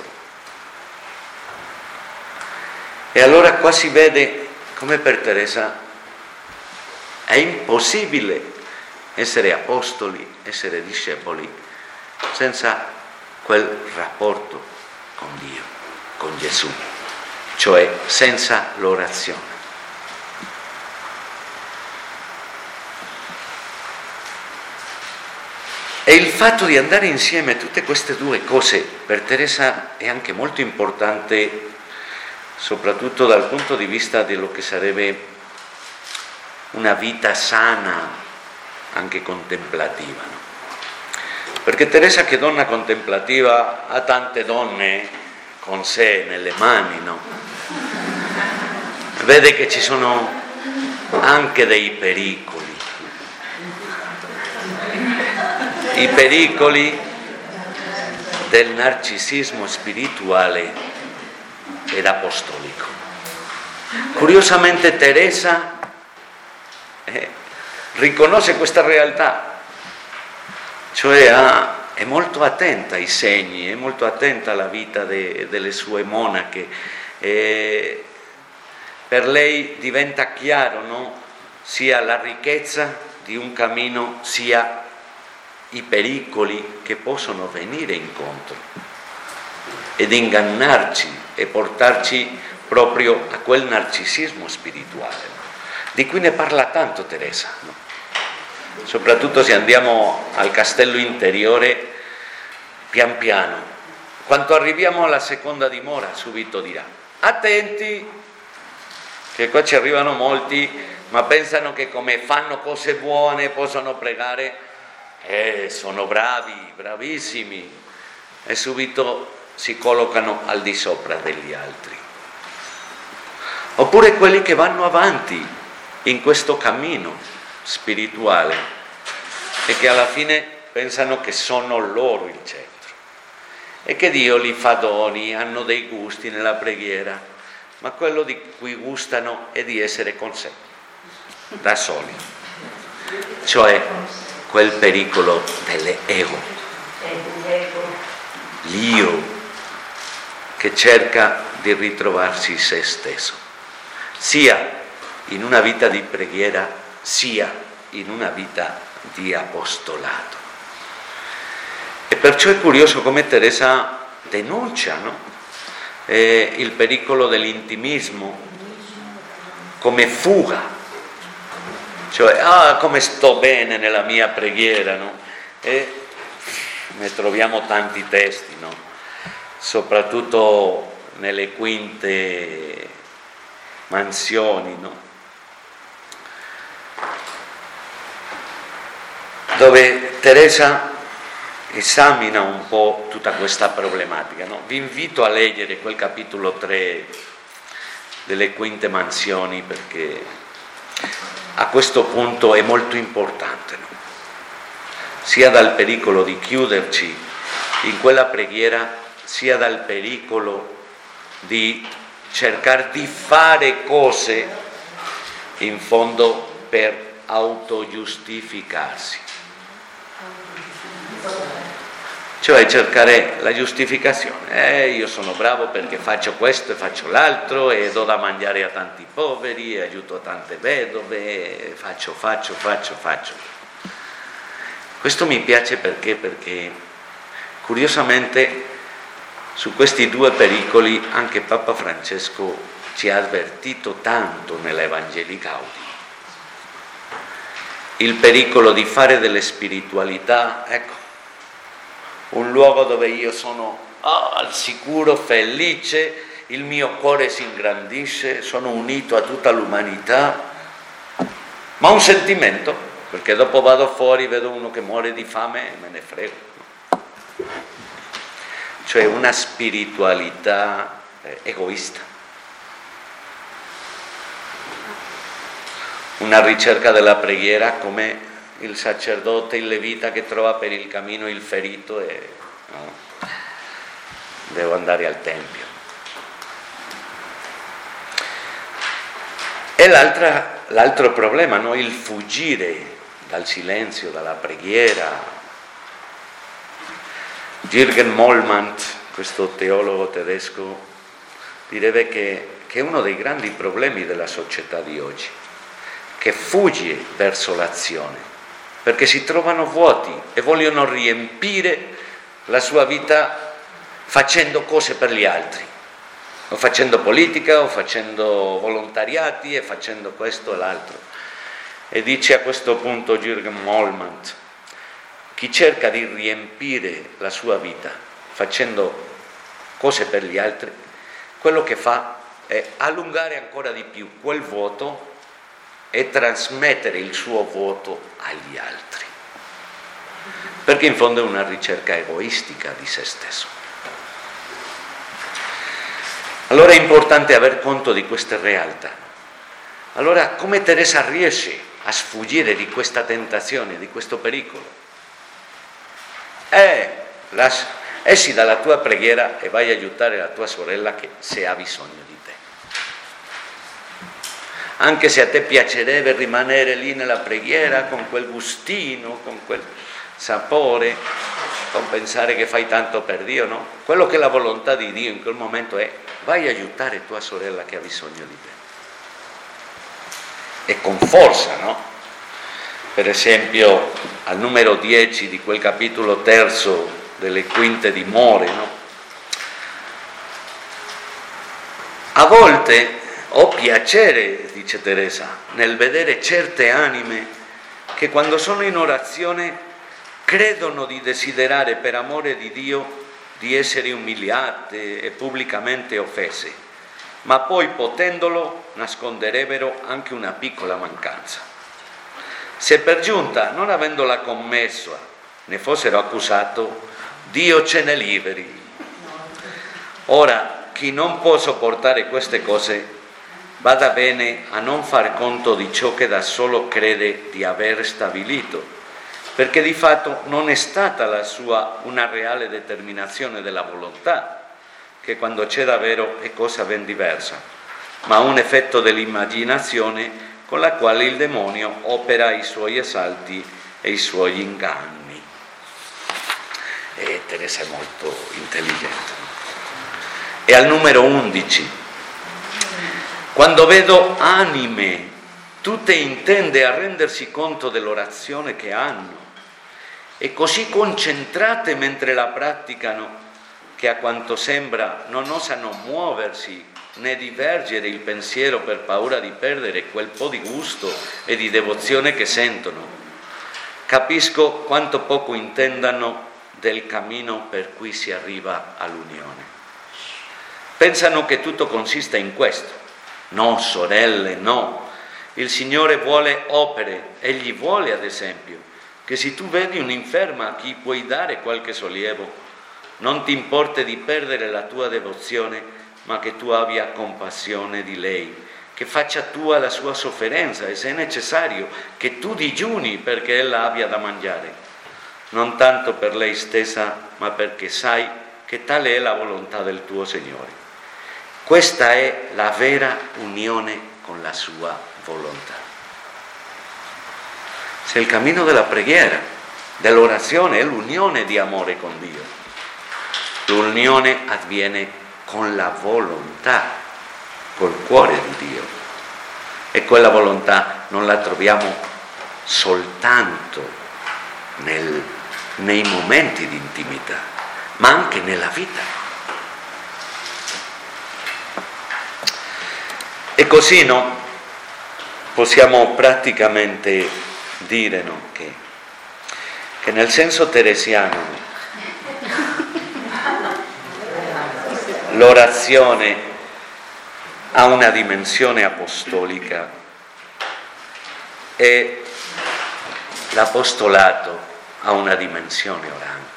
E allora qua si vede come per Teresa è impossibile essere apostoli, essere discepoli, senza quel rapporto con Dio, con Gesù, cioè senza l'orazione. E il fatto di andare insieme tutte queste due cose per Teresa è anche molto importante, soprattutto dal punto di vista di quello che sarebbe una vita sana, anche contemplativa, no? Perché Teresa, che donna contemplativa, ha tante donne con sé nelle mani, no? Vede che ci sono anche dei pericoli, i pericoli del narcisismo spirituale ed apostolico. Curiosamente Teresa eh, riconosce questa realtà, cioè ha, è molto attenta ai segni, è molto attenta alla vita de, delle sue monache. E per lei diventa chiaro, no? Sia la ricchezza di un cammino, sia i pericoli che possono venire incontro ed ingannarci e portarci proprio a quel narcisismo spirituale, no? Di cui ne parla tanto Teresa, no? Soprattutto se andiamo al castello interiore, pian piano, quando arriviamo alla seconda dimora, subito dirà: attenti, che qua ci arrivano molti, ma pensano che come fanno cose buone possono pregare, eh, sono bravi, bravissimi, e subito si collocano al di sopra degli altri. Oppure quelli che vanno avanti in questo cammino spirituale e che alla fine pensano che sono loro il centro e che Dio li fa doni, hanno dei gusti nella preghiera, ma quello di cui gustano è di essere con sé, da soli, cioè quel pericolo dell'ego, l'io che cerca di ritrovarsi se stesso, sia in una vita di preghiera, sia in una vita di apostolato. E perciò è curioso come Teresa denuncia, no? eh, il pericolo dell'intimismo come fuga, cioè ah come sto bene nella mia preghiera, no? E ne troviamo tanti testi, no? Soprattutto nelle quinte mansioni, no? Dove Teresa esamina un po' tutta questa problematica, no? Vi invito a leggere quel capitolo tre delle Quinte Mansioni, perché a questo punto è molto importante, no? Sia dal pericolo di chiuderci in quella preghiera, sia dal pericolo di cercare di fare cose in fondo per autogiustificarsi. Cioè cercare la giustificazione. Eh, io sono bravo perché faccio questo e faccio l'altro e do da mangiare a tanti poveri, e aiuto tante vedove, e faccio, faccio, faccio, faccio. Questo mi piace perché? Perché curiosamente su questi due pericoli anche Papa Francesco ci ha avvertito tanto nell'Evangelii Gaudium. Il pericolo di fare delle spiritualità, ecco, un luogo dove io sono oh, al sicuro, felice, il mio cuore si ingrandisce, sono unito a tutta l'umanità, ma un sentimento, perché dopo vado fuori, vedo uno che muore di fame e me ne frego. Cioè una spiritualità eh, egoista, una ricerca della preghiera come il sacerdote, il levita che trova per il cammino il ferito e no, devo andare al tempio. E l'altra, l'altro problema, no? Il fuggire dal silenzio, dalla preghiera. Jürgen Moltmann, questo teologo tedesco, direbbe che, che è uno dei grandi problemi della società di oggi, che fugge verso l'azione, perché si trovano vuoti e vogliono riempire la sua vita facendo cose per gli altri, o facendo politica, o facendo volontariati, e facendo questo e l'altro. E dice a questo punto Jürgen Moltmann: chi cerca di riempire la sua vita facendo cose per gli altri, quello che fa è allungare ancora di più quel vuoto e trasmettere il suo vuoto agli altri, perché in fondo è una ricerca egoistica di se stesso. Allora è importante aver conto di queste realtà. Allora come Teresa riesce a sfuggire di questa tentazione, di questo pericolo? Eh, las, esci dalla tua preghiera e vai a aiutare la tua sorella che se ha bisogno di te. Anche se a te piacerebbe rimanere lì nella preghiera con quel gustino, con quel sapore, con pensare che fai tanto per Dio, no? Quello che è la volontà di Dio in quel momento è: vai a aiutare tua sorella che ha bisogno di te. E con forza, no? Per esempio al numero dieci di quel capitolo terzo delle Quinte di More, no? A volte ho piacere, dice Teresa, nel vedere certe anime che quando sono in orazione credono di desiderare per amore di Dio di essere umiliate e pubblicamente offese, ma poi potendolo nasconderebbero anche una piccola mancanza. Se per giunta, non avendola commessa, ne fossero accusato, Dio ce ne liberi. Ora, chi non può sopportare queste cose, vada bene a non far conto di ciò che da solo crede di aver stabilito, perché di fatto non è stata la sua una reale determinazione della volontà, che quando c'è davvero è cosa ben diversa, ma un effetto dell'immaginazione con la quale il demonio opera i suoi assalti e i suoi inganni. E Teresa è molto intelligente. E al numero undici, quando vedo anime tutte intende a rendersi conto dell'orazione che hanno e così concentrate mentre la praticano che a quanto sembra non osano muoversi né divergere il pensiero per paura di perdere quel po' di gusto e di devozione che sentono, capisco quanto poco intendano del cammino per cui si arriva all'unione. Pensano che tutto consista in questo, no sorelle, no. Il Signore vuole opere, Egli vuole ad esempio che se tu vedi un'inferma a chi puoi dare qualche sollievo, non ti importa di perdere la tua devozione, ma che tu abbia compassione di lei, che faccia tua la sua sofferenza e se è necessario che tu digiuni perché ella abbia da mangiare, non tanto per lei stessa, ma perché sai che tale è la volontà del tuo Signore. Questa è la vera unione con la sua volontà. Se il cammino della preghiera, dell'orazione è l'unione di amore con Dio, l'unione avviene con la volontà, col cuore di Dio, e quella volontà non la troviamo soltanto nel, nei momenti di intimità, ma anche nella vita. E così no, possiamo praticamente dire no, che, che nel senso teresiano l'orazione ha una dimensione apostolica e l'apostolato ha una dimensione orante.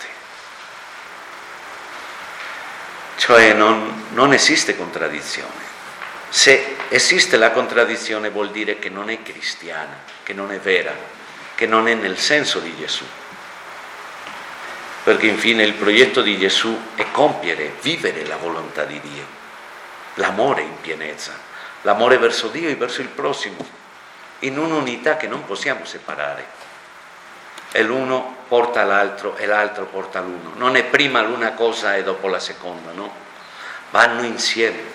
Cioè non, non esiste contraddizione. Se esiste la contraddizione vuol dire che non è cristiana, che non è vera, che non è nel senso di Gesù. Perché infine il progetto di Gesù è compiere, vivere la volontà di Dio, l'amore in pienezza, l'amore verso Dio e verso il prossimo, in un'unità che non possiamo separare. E l'uno porta l'altro e l'altro porta l'uno. Non è prima l'una cosa e dopo la seconda, no? Vanno insieme.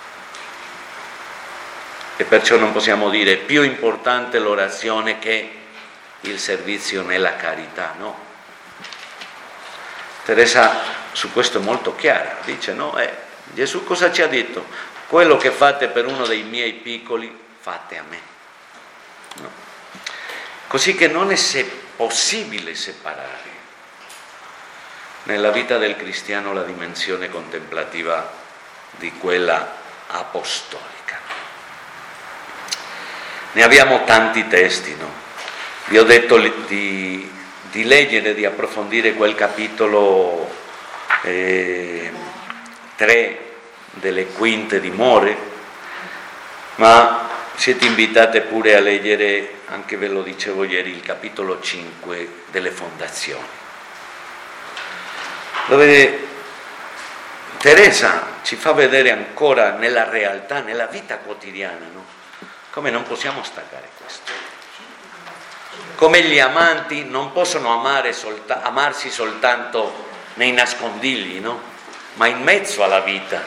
E perciò non possiamo dire più importante l'orazione che il servizio nella carità, no? Teresa su questo è molto chiara, dice no, eh, Gesù cosa ci ha detto? Quello che fate per uno dei miei piccoli, fate a me. No? Così che non è se possibile separare nella vita del cristiano la dimensione contemplativa di quella apostolica. Ne abbiamo tanti testi, no? Vi ho detto di, di leggere, di approfondire quel capitolo eh, tre delle Quinte di More, ma siete invitate pure a leggere, anche ve lo dicevo ieri, il capitolo cinque delle Fondazioni, dove Teresa ci fa vedere ancora nella realtà, nella vita quotidiana, no? Come non possiamo staccare questo. Come gli amanti non possono amare solta- amarsi soltanto nei nascondigli, no? Ma in mezzo alla vita.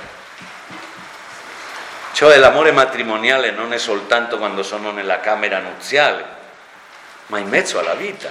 Cioè l'amore matrimoniale non è soltanto quando sono nella camera nuziale, ma in mezzo alla vita.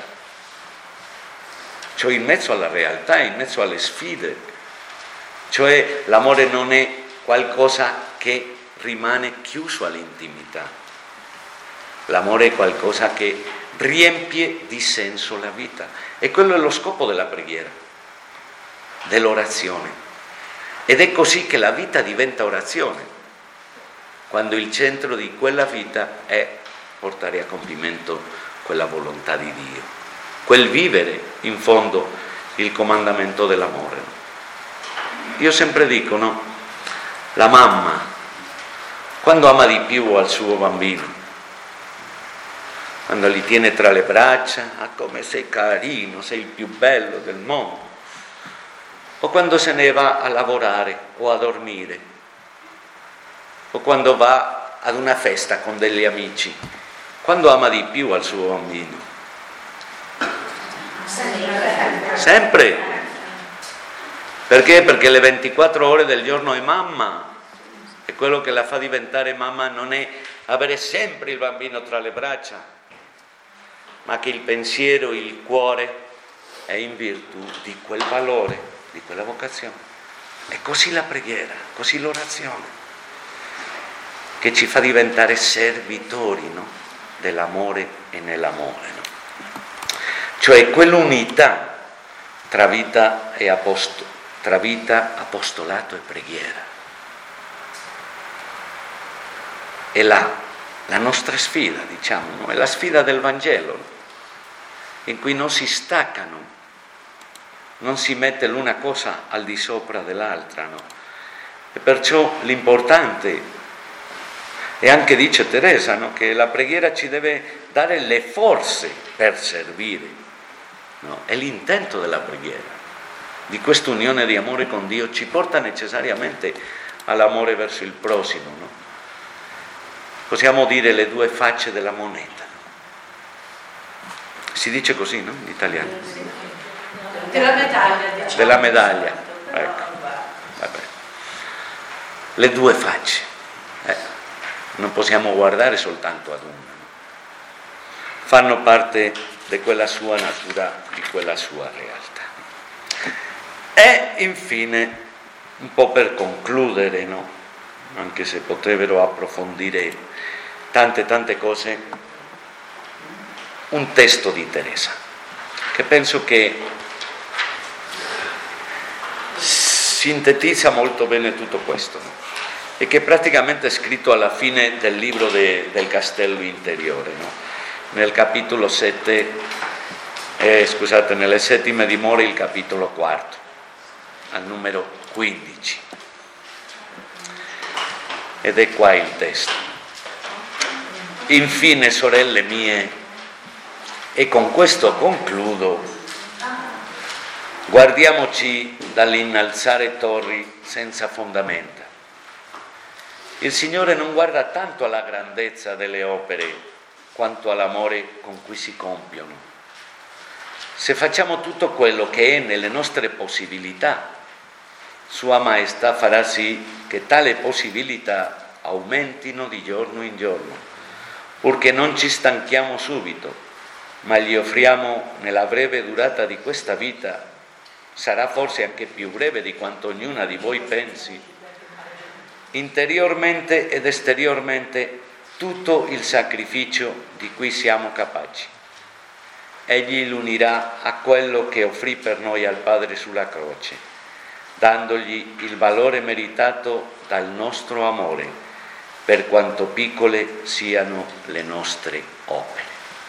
Cioè in mezzo alla realtà, in mezzo alle sfide. Cioè l'amore non è qualcosa che rimane chiuso all'intimità. L'amore è qualcosa che riempie di senso la vita. E quello è lo scopo della preghiera, dell'orazione. Ed è così che la vita diventa orazione, quando il centro di quella vita è portare a compimento quella volontà di Dio, quel vivere in fondo il comandamento dell'amore. Io sempre dico, no? La mamma, quando ama di più al suo bambino, quando li tiene tra le braccia, ah come sei carino, sei il più bello del mondo, o quando se ne va a lavorare o a dormire, o quando va ad una festa con degli amici, quando ama di più al suo bambino? Sempre. Perché? Perché le ventiquattro ore del giorno è mamma, e quello che la fa diventare mamma non è avere sempre il bambino tra le braccia, ma che il pensiero, il cuore è in virtù di quel valore, di quella vocazione. E così la preghiera, così l'orazione, che ci fa diventare servitori, no? Dell'amore e nell'amore, no? Cioè quell'unità tra vita e aposto- tra vita, apostolato e preghiera. è la, la nostra sfida, diciamo, no? È la sfida del Vangelo, no? In cui non si staccano, non si mette l'una cosa al di sopra dell'altra, no? E perciò l'importante, e anche dice Teresa, no? Che la preghiera ci deve dare le forze per servire, no? È l'intento della preghiera, di questa unione di amore con Dio, ci porta necessariamente all'amore verso il prossimo, no? Possiamo dire le due facce della moneta. Si dice così, no? In italiano? Della medaglia, diciamo. Della medaglia, ecco. Vabbè. Le due facce. Eh, non possiamo guardare soltanto ad una. No? Fanno parte di quella sua natura, di quella sua realtà. E infine, un po' per concludere, no? Anche se potrebbero approfondire tante tante cose, un testo di Teresa, che penso che sintetizza molto bene tutto questo, no? E che praticamente è scritto alla fine del libro de, del Castello Interiore, no? Nel capitolo sette, eh, scusate, nelle settime dimore, il capitolo quarto, al numero quindici. Ed è qua il testo. Infine, sorelle mie, e con questo concludo, guardiamoci dall'innalzare torri senza fondamenta. Il Signore non guarda tanto alla grandezza delle opere quanto all'amore con cui si compiono. Se facciamo tutto quello che è nelle nostre possibilità, Sua Maestà farà sì che tale possibilità aumentino di giorno in giorno, purché non ci stanchiamo subito, ma gli offriamo nella breve durata di questa vita, sarà forse anche più breve di quanto ognuna di voi pensi, interiormente ed esteriormente tutto il sacrificio di cui siamo capaci. Egli l'unirà a quello che offrì per noi al Padre sulla croce, dandogli il valore meritato dal nostro amore, per quanto piccole siano le nostre opere.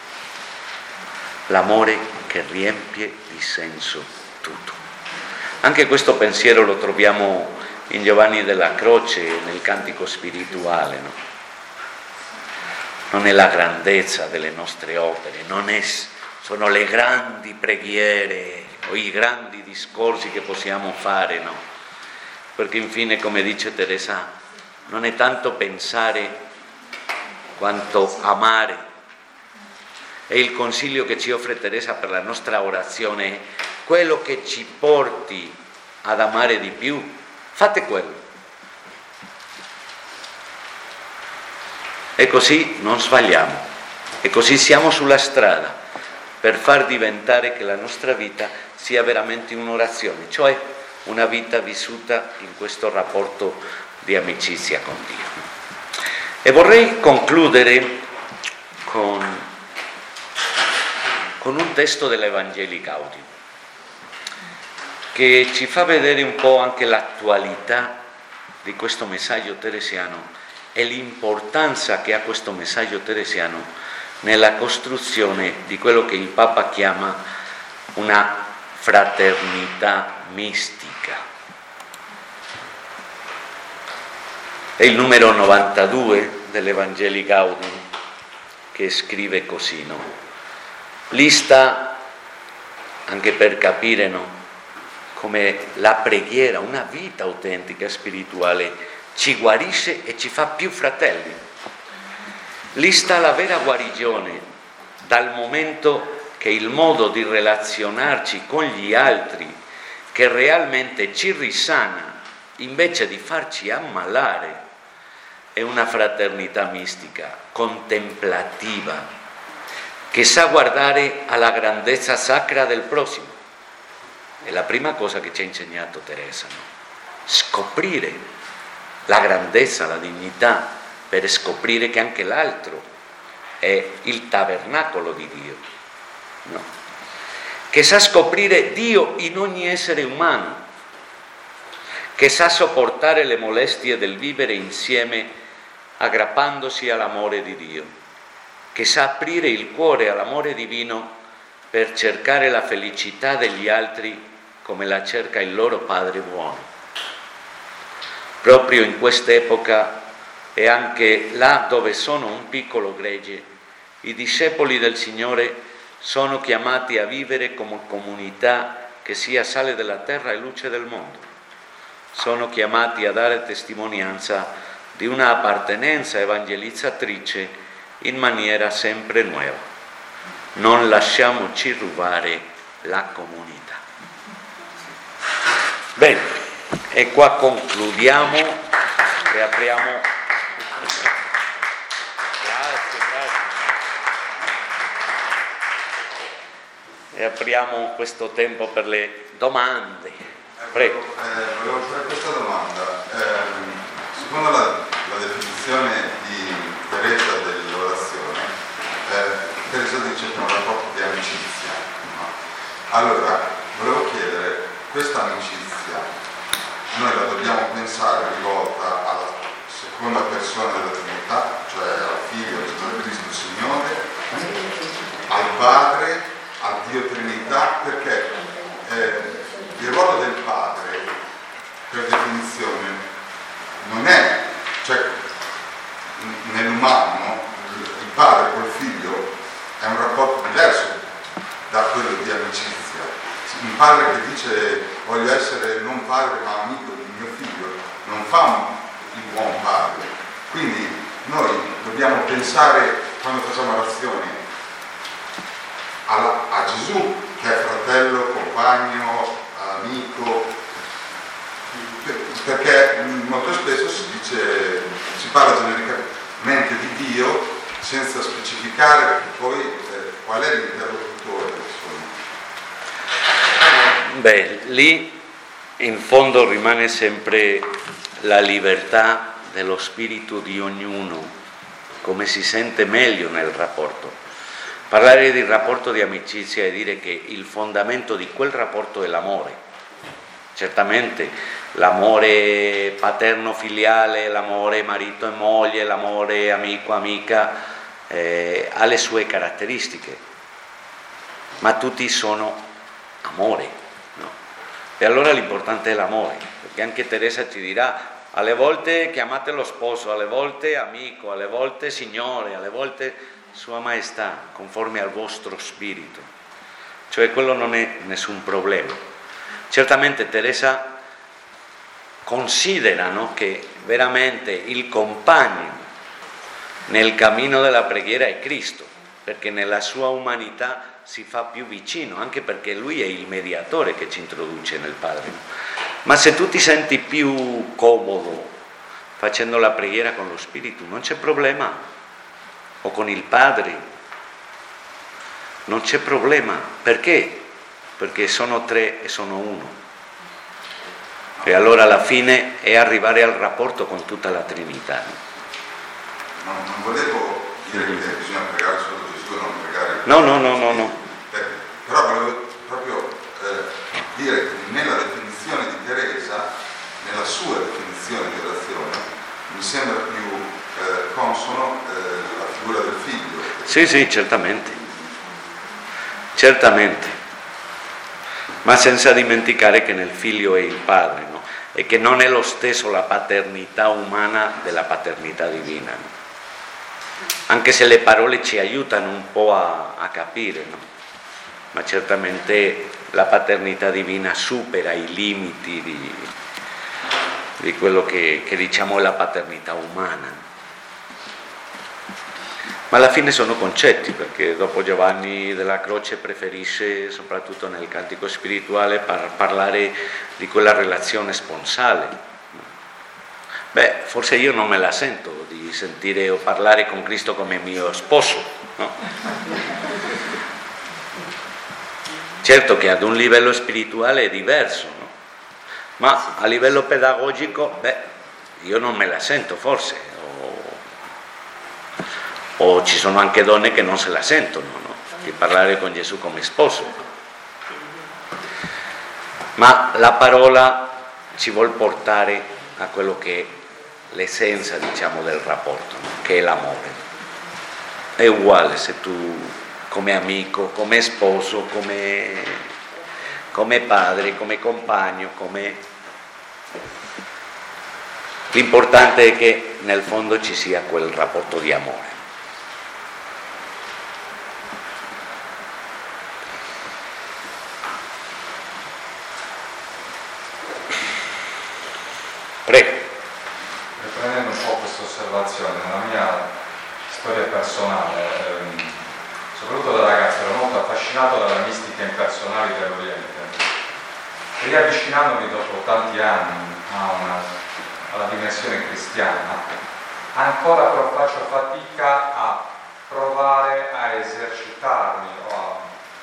L'amore che riempie di senso tutto. Anche questo pensiero lo troviamo in Giovanni della Croce, nel cantico spirituale, no? Non è la grandezza delle nostre opere, non è, sono le grandi preghiere o i grandi discorsi che possiamo fare, no? Perché infine, come dice Teresa, non è tanto pensare quanto amare. E il consiglio che ci offre Teresa per la nostra orazione è quello che ci porti ad amare di più, fate quello. E così non sbagliamo, e così siamo sulla strada per far diventare che la nostra vita sia veramente un'orazione, cioè una vita vissuta in questo rapporto di amicizia con Dio. E vorrei concludere con con un testo dell'Evangelii Gaudium, che ci fa vedere un po' anche l'attualità di questo messaggio teresiano e l'importanza che ha questo messaggio teresiano nella costruzione di quello che il Papa chiama una fraternità mistica. È il numero novantadue dell'Evangelii Gaudium che scrive così, no? Lì sta, anche per capire, no, come la preghiera, una vita autentica spirituale, ci guarisce e ci fa più fratelli. Lì sta la vera guarigione, dal momento che il modo di relazionarci con gli altri, che realmente ci risana, invece di farci ammalare, è una fraternità mistica, contemplativa, che sa guardare alla grandezza sacra del prossimo. È la prima cosa che ci ha insegnato Teresa, no? Scoprire la grandezza, la dignità, per scoprire che anche l'altro è il tabernacolo di Dio, no? Che sa scoprire Dio in ogni essere umano, che sa sopportare le molestie del vivere insieme aggrappandosi all'amore di Dio, che sa aprire il cuore all'amore divino per cercare la felicità degli altri come la cerca il loro Padre buono. Proprio in quest'epoca e anche là dove sono un piccolo gregge, i discepoli del Signore sono chiamati a vivere come comunità che sia sale della terra e luce del mondo. Sono chiamati a dare testimonianza di una appartenenza evangelizzatrice in maniera sempre nuova. Non lasciamoci rubare la comunità. Bene, e qua concludiamo e apriamo. Grazie, grazie. E apriamo questo tempo per le domande. Prego. Eh, volevo fare questa domanda. Eh, secondo la, la definizione di Teresa dell'orazione, eh, Teresa dice che è un rapporto di amicizia. No? Allora, volevo chiedere, questa amicizia noi la dobbiamo pensare rivolta alla seconda persona della Trinità, cioè al Figlio, al Cristo Signore, al Padre, al Dio Trinità, perché eh, il ruolo del Padre, per definizione, non è, cioè nell'umano il Padre col Figlio è un rapporto diverso da quello di amicizia. Un padre che dice voglio essere non padre ma amico di mio figlio non fa il buon padre. Quindi noi dobbiamo pensare, quando facciamo orazioni, a, a Gesù che è fratello, compagno, amico, perché molto spesso si dice, si parla genericamente di Dio senza specificare poi eh, qual è l'interlocutore. Beh, lì in fondo rimane sempre la libertà dello spirito di ognuno, come si sente meglio nel rapporto. Parlare di rapporto di amicizia è dire che il fondamento di quel rapporto è l'amore. Certamente l'amore paterno-filiale, l'amore marito e moglie, l'amore amico-amica eh, ha le sue caratteristiche, ma tutti sono amore. E allora l'importante è l'amore, perché anche Teresa ci dirà, alle volte chiamate lo sposo, alle volte amico, alle volte signore, alle volte sua maestà, conforme al vostro spirito. Cioè quello non è nessun problema. Certamente Teresa considera, no, che veramente il compagno nel cammino della preghiera è Cristo, perché nella sua umanità si fa più vicino, anche perché lui è il mediatore che ci introduce nel Padre. Ma se tu ti senti più comodo facendo la preghiera con lo Spirito, non c'è problema, o con il Padre, non c'è problema. Perché? Perché sono tre e sono uno. E allora alla fine è arrivare al rapporto con tutta la Trinità. Non, non volevo dire che bisogna pregare solo Gesù e non pregare. No, no, no, no, no. Eh, però volevo proprio eh, dire che nella definizione di Teresa, nella sua definizione di orazione, mi sembra più eh, consono eh, la figura del figlio. Sì, sì, certamente. Certamente. Ma senza dimenticare che nel figlio è il padre, no? E che non è lo stesso la paternità umana della paternità divina, no? Anche se le parole ci aiutano un po' a, a capire, no? Ma certamente la paternità divina supera i limiti di, di quello che, che diciamo è la paternità umana. Ma alla fine sono concetti, perché dopo Giovanni della Croce preferisce, soprattutto nel cantico spirituale, par- parlare di quella relazione sponsale. Beh, forse io non me la sento di sentire o parlare con Cristo come mio sposo, no? Certo che ad un livello spirituale è diverso, no? Ma a livello pedagogico, beh, io non me la sento forse. O ci sono anche donne che non se la sentono, no? Di parlare con Gesù come sposo. Ma la parola ci vuol portare a quello che è l'essenza, diciamo, del rapporto, no? Che è l'amore. È uguale se tu come amico, come sposo, come, come padre, come compagno, come... L'importante è che nel fondo ci sia quel rapporto di amore. Prego. Riprendendo un po' questa osservazione, nella mia storia personale, ehm, soprattutto da ragazzo, ero molto affascinato dalle mistiche impersonali dell'Oriente. Riavvicinandomi dopo tanti anni a una, alla dimensione cristiana, ancora però faccio fatica a provare a esercitarmi o a,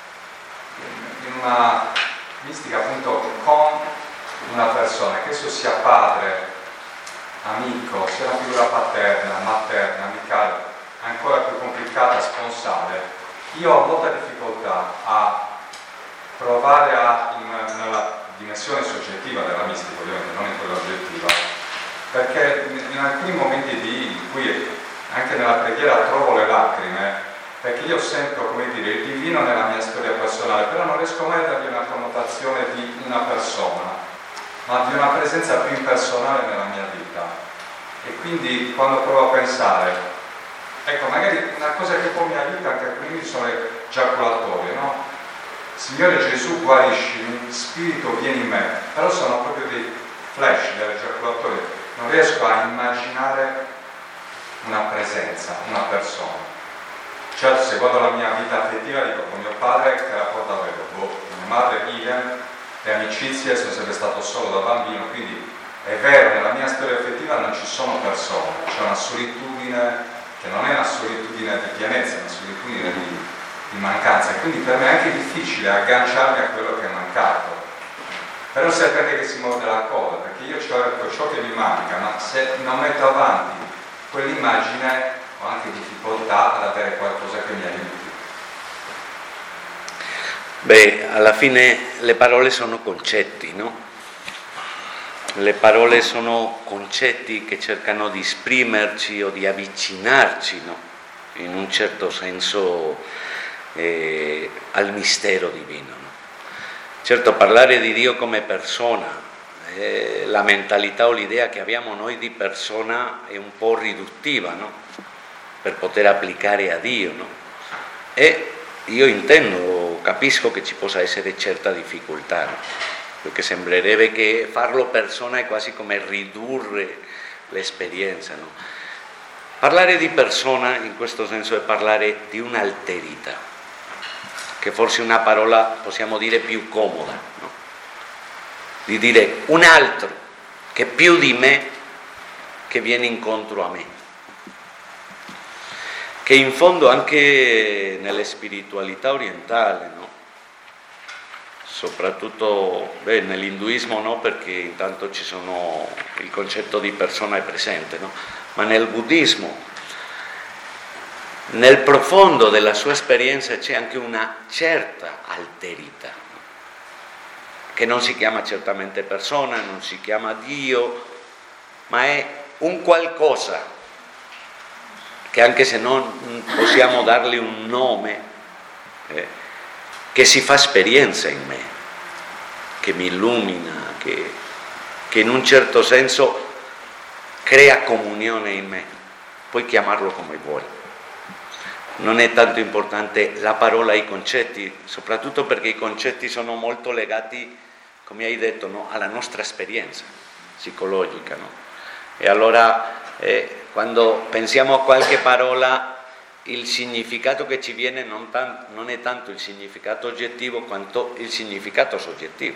in una mistica appunto con una persona, che esso sia padre, amico, sia una figura paterna, materna, amicale, ancora più complicata, sponsale. Io ho molta difficoltà a provare a, in, nella dimensione soggettiva della mistica, ovviamente non in quella oggettiva, perché in alcuni momenti di, in cui anche nella preghiera trovo le lacrime, perché io sento, come dire, il divino nella mia storia personale, però non riesco mai a dargli una connotazione di una persona, ma di una presenza più impersonale nella mia vita. E quindi quando provo a pensare, ecco, magari una cosa che poi mi aiuta anche a quindi sono le giaculatorie, no? Signore Gesù, guariscimi, Spirito vieni in me, però sono proprio dei flash delle giaculatorie, non riesco a immaginare una presenza, una persona. Certo, se guardo la mia vita affettiva, dico, con mio padre che rapporto avevo, boh, con mia madre idem, le amicizie, sono sempre stato solo da bambino, quindi è vero, nella mia storia affettiva non ci sono persone, c'è una solitudine che non è una solitudine di pienezza, è una solitudine di, di mancanza, e quindi per me è anche difficile agganciarmi a quello che è mancato. Però sapete che si morde la coda, perché io cerco ciò che mi manca, ma se non metto avanti quell'immagine ho anche difficoltà ad avere qualcosa che mi aiuti. Beh, alla fine le parole sono concetti, no? Le parole sono concetti che cercano di esprimerci o di avvicinarci, no? In un certo senso eh, al mistero divino, no? Certo, parlare di Dio come persona, eh, la mentalità o l'idea che abbiamo noi di persona è un po' riduttiva, no? Per poter applicare a Dio, no? E io intendo, capisco che ci possa essere certa difficoltà, no? Perché sembrerebbe che farlo persona è quasi come ridurre l'esperienza, no? Parlare di persona in questo senso è parlare di un'alterità, che forse è una parola, possiamo dire, più comoda, no? Di dire un altro che più di me, che viene incontro a me, che in fondo anche nelle spiritualità orientali, no? Soprattutto beh, nell'induismo no, perché intanto ci sono, il concetto di persona è presente, no? Ma nel buddismo, nel profondo della sua esperienza c'è anche una certa alterità, no? Che non si chiama certamente persona, non si chiama Dio, ma è un qualcosa che anche se non possiamo dargli un nome, eh, che si fa esperienza in me, che mi illumina, che, che in un certo senso crea comunione in me, puoi chiamarlo come vuoi. Non è tanto importante la parola e i concetti, soprattutto perché i concetti sono molto legati, come hai detto, no? Alla nostra esperienza psicologica, no? E allora eh, quando pensiamo a qualche parola, il significato che ci viene non, tan- non è tanto il significato oggettivo quanto il significato soggettivo.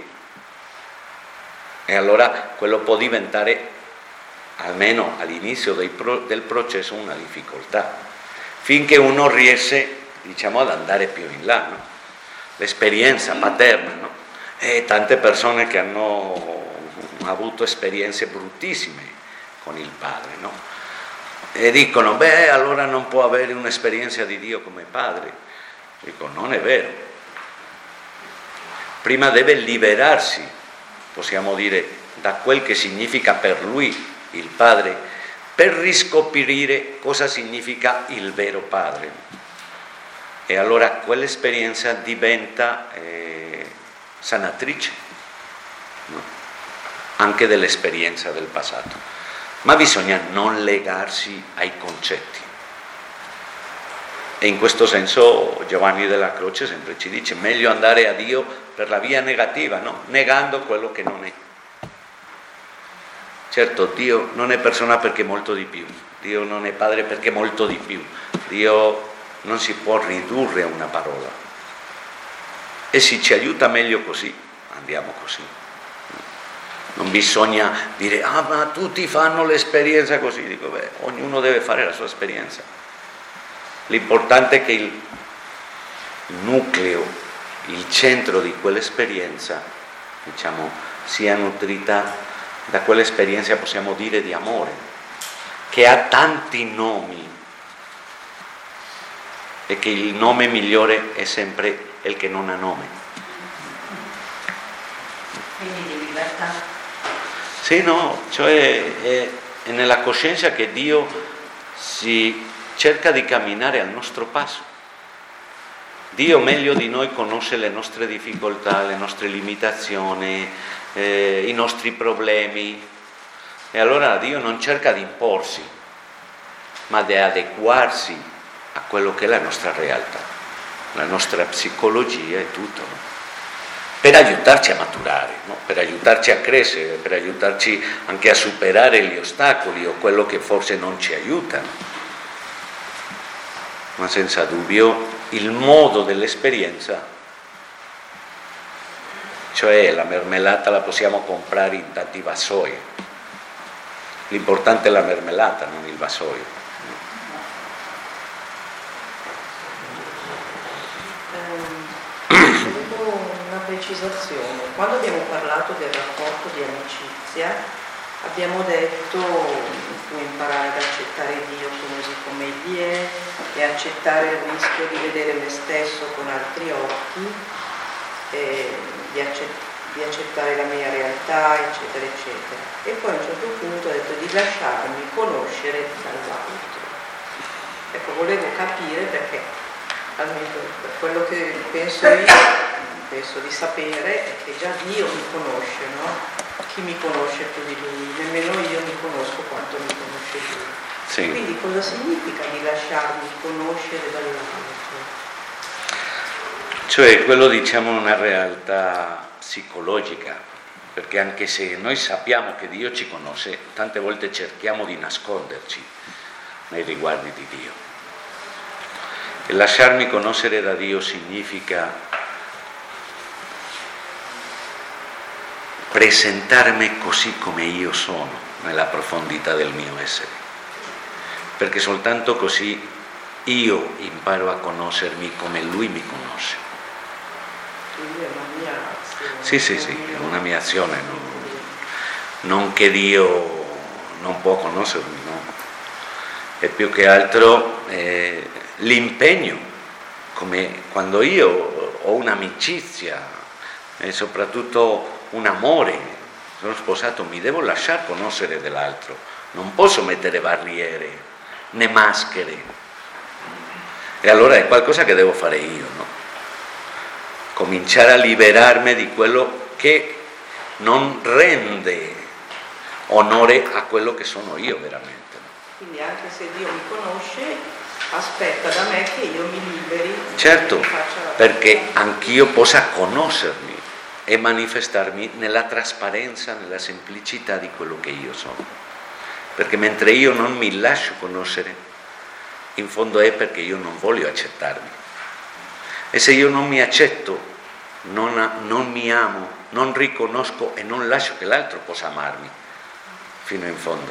E allora quello può diventare, almeno all'inizio dei pro- del processo, una difficoltà, finché uno riesce, diciamo, ad andare più in là, no? L'esperienza paterna, no? E tante persone che hanno avuto esperienze bruttissime con il padre, no? E dicono, beh, allora non può avere un'esperienza di Dio come padre. Dico, non è vero. Prima deve liberarsi, possiamo dire, da quel che significa per lui il padre, per riscoprire cosa significa il vero Padre. E allora quell'esperienza diventa eh, sanatrice, no? Anche dell'esperienza del passato. Ma bisogna non legarsi ai concetti. E in questo senso Giovanni della Croce sempre ci dice: meglio andare a Dio per la via negativa, no? Negando quello che non è. Certo, Dio non è persona perché è molto di più, Dio non è Padre perché è molto di più, Dio non si può ridurre a una parola. E se ci aiuta meglio così, andiamo così. Non bisogna dire: ah, ma tutti fanno l'esperienza così. Dico, beh, ognuno deve fare la sua esperienza. L'importante è che il nucleo, il centro di quell'esperienza, diciamo, sia nutrita da quell'esperienza, possiamo dire, di amore, che ha tanti nomi, e che il nome migliore è sempre il che non ha nome. Quindi di libertà. Sì, no, cioè è, è nella coscienza che Dio si cerca di camminare al nostro passo. Dio meglio di noi conosce le nostre difficoltà, le nostre limitazioni, eh, i nostri problemi, e allora Dio non cerca di imporsi, ma di adeguarsi a quello che è la nostra realtà, la nostra psicologia e tutto, no? Per aiutarci a maturare, no? Per aiutarci a crescere, per aiutarci anche a superare gli ostacoli o quello che forse non ci aiutano. Ma senza dubbio il modo dell'esperienza, cioè la mermelata la possiamo comprare in tanti vasoi, l'importante è la mermelata, non il vasoio. Precisazione. Quando abbiamo parlato del rapporto di amicizia abbiamo detto puoi imparare ad accettare Dio così come Egli è e accettare il rischio di vedere me stesso con altri occhi, e di, accett- di accettare la mia realtà, eccetera eccetera, e poi a un certo punto ho detto di lasciarmi conoscere dall'altro. Ecco, volevo capire, perché almeno per quello che penso io penso di sapere è che già Dio mi conosce, no? Chi mi conosce più di Lui? Nemmeno io mi conosco quanto mi conosce Lui. Sì. Quindi cosa significa di lasciarmi conoscere dall'altro? Cioè quello, diciamo, una realtà psicologica, perché anche se noi sappiamo che Dio ci conosce, tante volte cerchiamo di nasconderci nei riguardi di Dio. E lasciarmi conoscere da Dio significa presentarmi così come io sono, nella profondità del mio essere, perché soltanto così io imparo a conoscermi come Lui mi conosce. Quindi è una mia azione. Sì, sì, sì, è una mia azione, non, non che Dio non può conoscermi, no? È più che altro eh, l'impegno, come quando io ho un'amicizia e soprattutto un amore, sono sposato, mi devo lasciar conoscere dell'altro, non posso mettere barriere né maschere, e allora è qualcosa che devo fare io, no? Cominciare a liberarmi di quello che non rende onore a quello che sono io veramente, no? Quindi anche se Dio mi conosce, aspetta da me che io mi liberi. Certo, mi faccia la perché vita. anch'io possa conoscermi e manifestarmi nella trasparenza, nella semplicità di quello che io sono. Perché mentre io non mi lascio conoscere, in fondo è perché io non voglio accettarmi. E se io non mi accetto, non, non mi amo, non riconosco e non lascio che l'altro possa amarmi fino in fondo.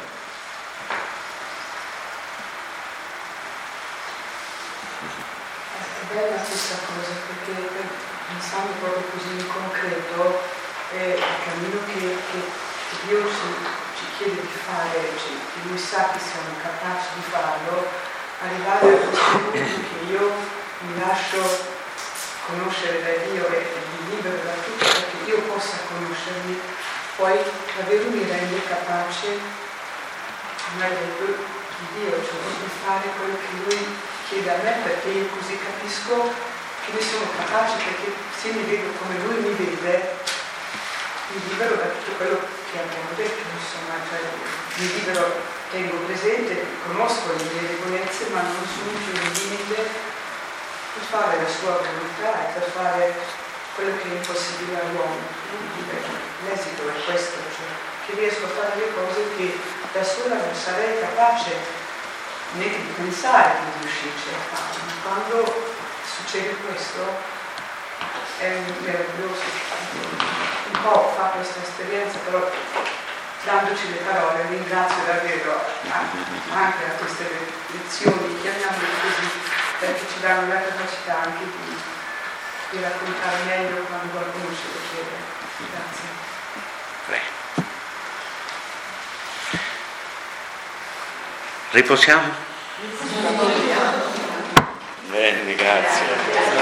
È bella questa cosa, perché pensando proprio così in concreto, è il cammino che, che Dio ci, ci chiede di fare, cioè, che Lui sa che siamo capaci di farlo, arrivare a questo punto che io mi lascio conoscere da Dio e mi libero da tutto perché io possa conoscermi, poi davvero mi rende capace meglio di Dio, cioè di fare quello che Lui chiede a me, perché io così capisco che ne sono capace, perché se mi vedo come Lui mi vede, mi libero da tutto quello che abbiamo detto, insomma, cioè mi libero, tengo presente, conosco le mie debolezze, ma non sono più un limite per fare la sua volontà e per fare quello che è impossibile all'uomo. L'esito è questo, cioè che riesco a fare le cose che da sola non sarei capace neanche di pensare di riuscirci a fare. Ma quando succede questo è meraviglioso. Un po' fa questa esperienza, però dandoci le parole ringrazio davvero anche a queste lezioni, chiamiamole così, perché ci danno la capacità anche di, di raccontare meglio quando qualcuno ce lo chiede. Grazie. Riposiamo? Bene, grazie.